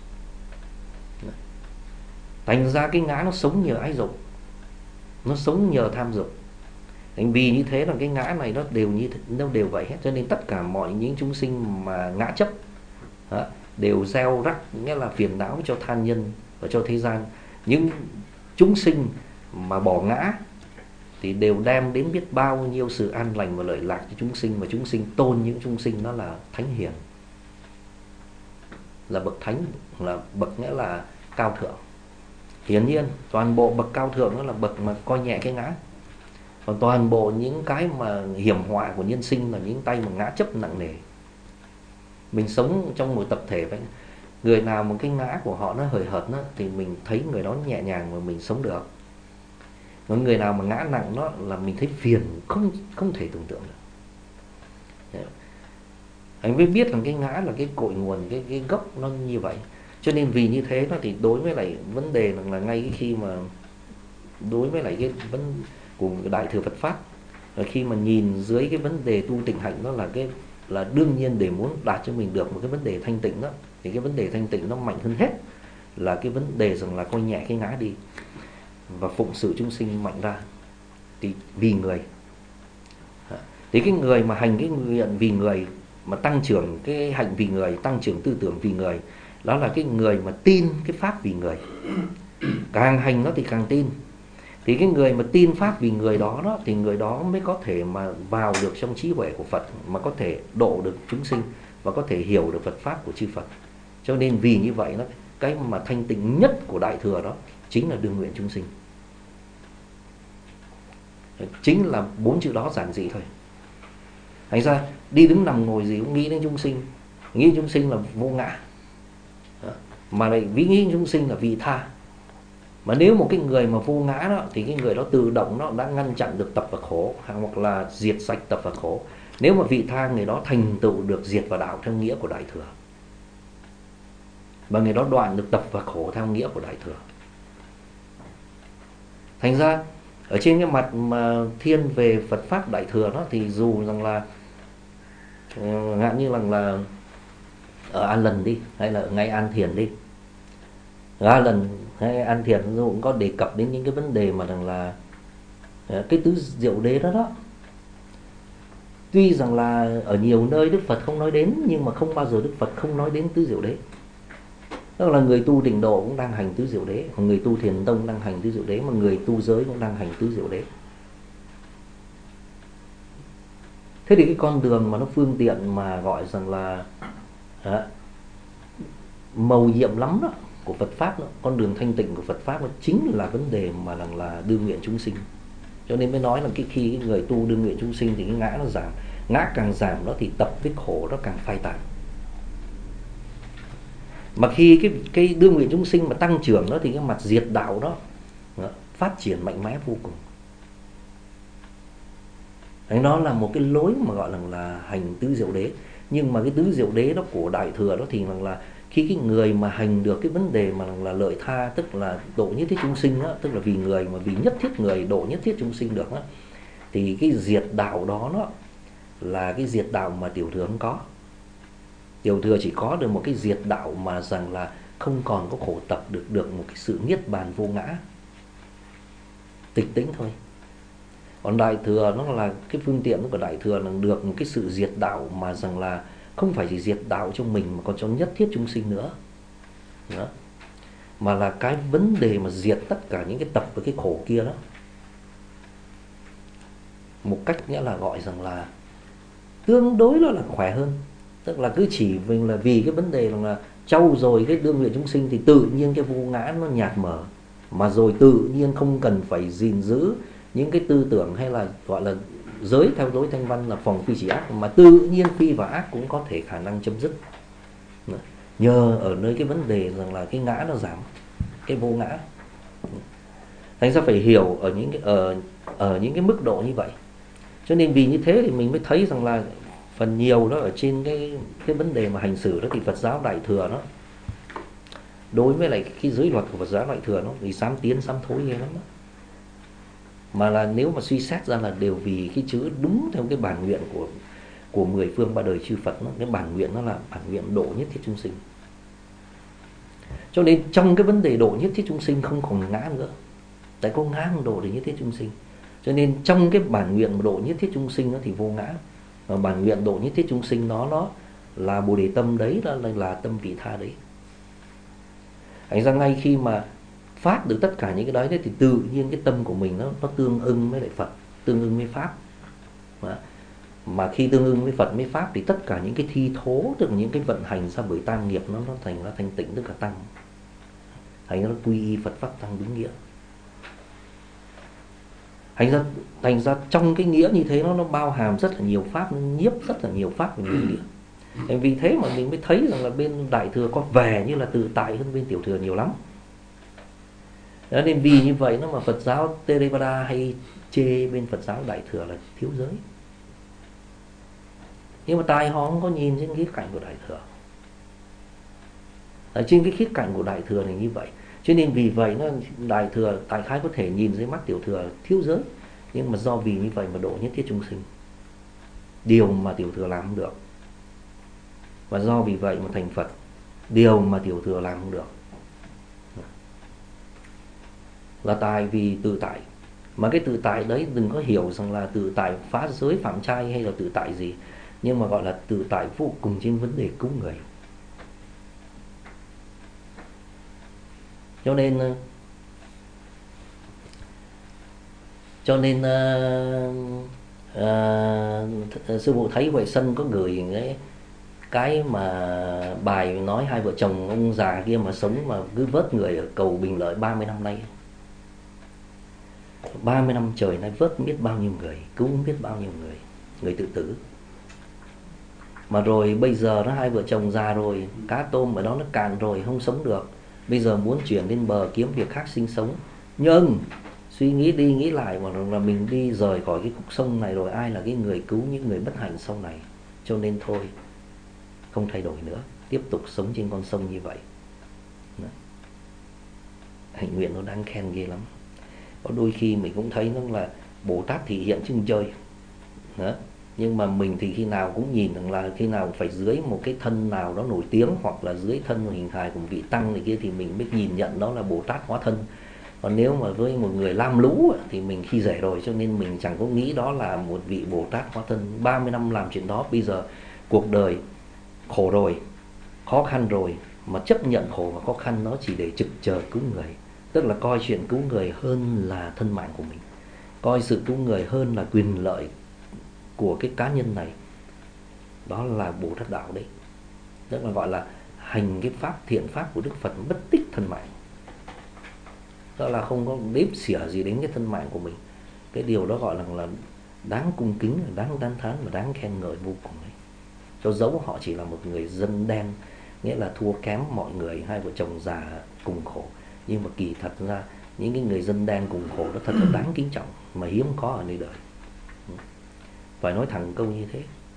Thành ra cái ngã nó sống nhờ ái dục, nó sống nhờ tham dục. Vì như thế là cái ngã này nó đều vậy hết. Cho nên tất cả mọi những chúng sinh mà ngã chấp đều gieo rắc, nghĩa là phiền não cho than nhân và cho thế gian. Những chúng sinh mà bỏ ngã thì đều đem đến biết bao nhiêu sự an lành và lợi lạc cho chúng sinh. Và chúng sinh tôn những chúng sinh đó là thánh hiền, là bậc thánh, là bậc nghĩa là cao thượng. Hiển nhiên toàn bộ bậc cao thượng đó là bậc mà coi nhẹ cái ngã. Còn toàn bộ những cái mà hiểm họa của nhân sinh là những tay mà ngã chấp nặng nề. Mình sống trong một tập thể vậy, người nào một cái ngã của họ nó hời hợt đó, thì mình thấy người đó nhẹ nhàng và mình sống được. Còn người nào mà ngã nặng đó là mình thấy phiền không thể tưởng tượng được. Anh mới biết rằng cái ngã là cái cội nguồn, cái gốc nó như vậy. Cho nên vì như thế đó thì đối với lại vấn đề là ngay cái khi mà đối với lại cái vấn của Đại Thừa Phật Pháp, là khi mà nhìn dưới cái vấn đề tu tịnh hạnh, đó là đương nhiên để muốn đạt cho mình được một cái vấn đề thanh tịnh đó, thì cái vấn đề thanh tịnh nó mạnh hơn hết là cái vấn đề rằng là coi nhẹ cái ngã đi và phụng sự chúng sinh mạnh ra. Thì vì người, thì cái người mà hành cái nguyện vì người, mà tăng trưởng cái hạnh vì người, tăng trưởng tư tưởng vì người, đó là cái người mà tin cái pháp vì người. Càng hành nó thì càng tin. Thì cái người mà tin pháp vì người đó thì người đó mới có thể mà vào được trong trí huệ của Phật, mà có thể độ được chúng sinh và có thể hiểu được Phật pháp của chư Phật. Cho nên vì như vậy đó, cái mà thanh tịnh nhất của Đại Thừa đó chính là đương nguyện chúng sinh. Chính là 4 chữ đó giản dị thôi. Thành ra đi đứng nằm ngồi gì cũng nghĩ đến chúng sinh. Nghĩ chúng sinh là vô ngã, mà lại nghĩ chúng sinh là vị tha. Mà nếu một cái người mà vô ngã đó, thì cái người đó tự động nó đã ngăn chặn được tập và khổ, hoặc là diệt sạch tập và khổ. Nếu mà vị tha, người đó thành tựu được diệt và đạo theo nghĩa của Đại Thừa, và người đó đoạn được tập và khổ theo nghĩa của Đại Thừa. Thành ra ở trên cái mặt mà thiên về Phật pháp Đại Thừa đó, thì dù rằng là ngạn như là ở An Lần đi, hay là ở ngay An Thiền đi, ở An Lần hay An Thiền cũng có đề cập đến những cái vấn đề mà rằng là cái tứ diệu đế đó. Tuy rằng là ở nhiều nơi Đức Phật không nói đến, nhưng mà không bao giờ Đức Phật không nói đến tứ diệu đế. Tức là người tu Tịnh Độ cũng đang hành tứ diệu đế, còn người tu Thiền Tông đang hành tứ diệu đế, mà người tu giới cũng đang hành tứ diệu đế. Thế thì cái con đường mà nó phương tiện mà gọi rằng là mầu nhiệm lắm đó của Phật pháp đó, con đường thanh tịnh của Phật pháp, nó chính là vấn đề mà là đương nguyện chúng sinh. Cho nên mới nói là khi cái người tu đương nguyện chúng sinh thì cái ngã nó giảm. Ngã càng giảm đó thì tập với khổ nó càng phai tàn. Mà khi cái đương nguyện chúng sinh mà tăng trưởng đó, thì cái mặt diệt đạo đó phát triển mạnh mẽ vô cùng. Đấy, nó là một cái lối mà gọi là hành tứ diệu đế. Nhưng mà cái tứ diệu đế đó của Đại Thừa đó thì là khi cái người mà hành được cái vấn đề mà là lợi tha, tức là độ nhất thiết chúng sinh đó, tức là vì người mà vì nhất thiết người độ nhất thiết chúng sinh được đó, thì cái diệt đạo đó nó là cái diệt đạo mà Tiểu Thừa không có. Tiểu Thừa chỉ có được một cái diệt đạo mà rằng là không còn có khổ tập, được một cái sự niết bàn vô ngã, tịch tĩnh thôi. Còn Đại Thừa nó là cái phương tiện của Đại Thừa là được một cái sự diệt đạo mà rằng là không phải chỉ diệt đạo cho mình mà còn cho nhất thiết chúng sinh nữa. Đó. mà là cái vấn đề mà diệt tất cả những cái tập với cái khổ kia đó. Một cách nghĩa là gọi rằng là tương đối nó là khỏe hơn. Tức là cứ chỉ vì cái vấn đề là trau dồi cái đương luyện chúng sinh thì tự nhiên cái vô ngã nó nhạt mở, mà rồi tự nhiên không cần phải gìn giữ những cái tư tưởng hay là gọi là giới theo lối Thanh Văn là phòng phi chỉ ác, mà tự nhiên phi và ác cũng có thể khả năng chấm dứt. Nhờ ở nơi cái vấn đề rằng là cái ngã nó giảm, cái vô ngã. Thành ra phải hiểu ở những cái mức độ như vậy. Cho nên vì như thế thì mình mới thấy rằng là phần nhiều đó ở trên cái vấn đề mà hành xử đó thì Phật giáo Đại Thừa nó đối với lại cái giới luật của Phật giáo Đại Thừa nó thì sám tiến sám thối ghê lắm đó. Mà là nếu mà suy xét ra là đều vì cái chữ đúng theo cái bản nguyện của 10 phương ba đời chư Phật nó, cái bản nguyện nó là bản nguyện độ nhất thiết chúng sinh. Cho nên trong cái vấn đề độ nhất thiết chúng sinh không còn ngã nữa. Tại có ngã không độ được nhất thiết chúng sinh. Cho nên trong cái bản nguyện độ nhất thiết chúng sinh nó thì vô ngã. Và bản nguyện độ nhất thiết chúng sinh nó là Bồ Đề tâm đấy, là tâm vị tha đấy. Thành ra ngay khi mà phát được tất cả những cái đấy thì tự nhiên cái tâm của mình nó tương ưng với lại Phật, tương ưng với Pháp. Mà khi tương ưng với Phật với Pháp thì tất cả những cái thi thố, tức là những cái vận hành ra bởi tam nghiệp nó thành ra thanh tịnh, tức là tăng. Thành ra nó quy y Phật Pháp tăng đúng nghĩa. Thành ra trong cái nghĩa như thế nó bao hàm rất là nhiều pháp, nó nhiếp rất là nhiều pháp và nhiều nghĩa. Vì thế mà mình mới thấy rằng là bên Đại Thừa có vẻ như là tự tại hơn bên Tiểu Thừa nhiều lắm. Đó nên vì như vậy nó mà Phật giáo Theravada hay chê bên Phật giáo Đại Thừa là thiếu giới. Nhưng mà tài họ không có nhìn trên khía cạnh của Đại Thừa. Ở trên cái khía cạnh của Đại Thừa này như vậy. Cho nên vì vậy nó Đại Thừa đại khái có thể nhìn dưới mắt Tiểu Thừa thiếu giới. Nhưng mà do vì như vậy mà độ nhất thiết chúng sinh, điều mà Tiểu Thừa làm không được. Và do vì vậy mà thành Phật, điều mà Tiểu Thừa làm không được. Là tại vì tự tại. Mà cái tự tại đấy đừng có hiểu rằng là tự tại phá giới phạm trai hay là tự tại gì, nhưng mà gọi là tự tại vô cùng trên vấn đề cứu người. Cho nên sư phụ thấy Huệ Sân có gửi cái mà bài nói hai vợ chồng ông già kia mà sống mà cứ vớt người ở cầu Bình Lợi 30 năm nay. 30 năm trời nay vớt biết bao nhiêu người, cứu biết bao nhiêu người tự tử. Mà rồi bây giờ nó hai vợ chồng già rồi, cá tôm ở đó nó cạn rồi, không sống được. Bây giờ muốn chuyển lên bờ kiếm việc khác sinh sống. Nhưng suy nghĩ đi nghĩ lại mà là mình đi rời khỏi cái khúc sông này rồi, ai là cái người cứu những người bất hạnh sau này. Cho nên thôi, không thay đổi nữa, tiếp tục sống trên con sông như vậy. Hạnh nguyện nó đáng khen ghê lắm. Có đôi khi mình cũng thấy nó là Bồ Tát thì hiện chứ không chơi đó. Nhưng mà mình thì khi nào cũng nhìn rằng là khi nào phải dưới một cái thân nào đó nổi tiếng, hoặc là dưới thân hình hài của vị tăng này kia thì mình mới nhìn nhận đó là Bồ Tát hóa thân. Còn nếu mà với một người lam lũ thì mình khi dễ rồi, cho nên mình chẳng có nghĩ đó là một vị Bồ Tát hóa thân. 30 năm làm chuyện đó, bây giờ cuộc đời khổ rồi, khó khăn rồi, mà chấp nhận khổ và khó khăn nó chỉ để trực chờ cứu người. Tức là coi chuyện cứu người hơn là thân mạng của mình, coi sự cứu người hơn là quyền lợi của cái cá nhân này. Đó là Bồ Tát đạo đấy. Tức là gọi là hành cái pháp thiện pháp của Đức Phật bất tích thân mạng. Đó là không có đếm xỉa gì đến cái thân mạng của mình. Cái điều đó gọi là đáng cung kính, đáng tán thán và đáng khen ngợi vô cùng đấy. Cho dẫu họ chỉ là một người dân đen, nghĩa là thua kém mọi người, hai vợ chồng già cùng khổ, nhưng mà kỳ thật ra những cái người dân đen cùng khổ nó thật là đáng kính trọng, mà hiếm có ở nơi đời. Phải nói thẳng câu như thế.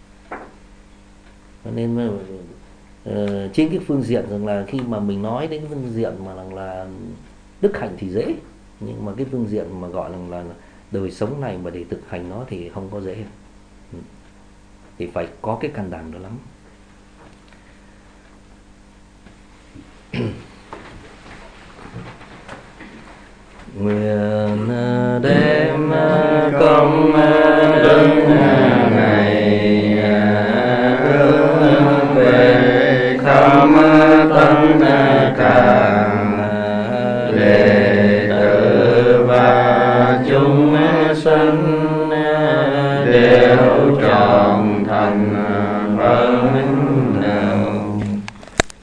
Cho nên trên cái phương diện rằng là khi mà mình nói đến cái phương diện mà là đức hạnh thì dễ, nhưng mà cái phương diện mà gọi là đời sống này mà để thực hành nó thì không có dễ. Thì phải có cái can đảm đó lắm. Nguyện đem công đức này hướng về khắp tất cả đều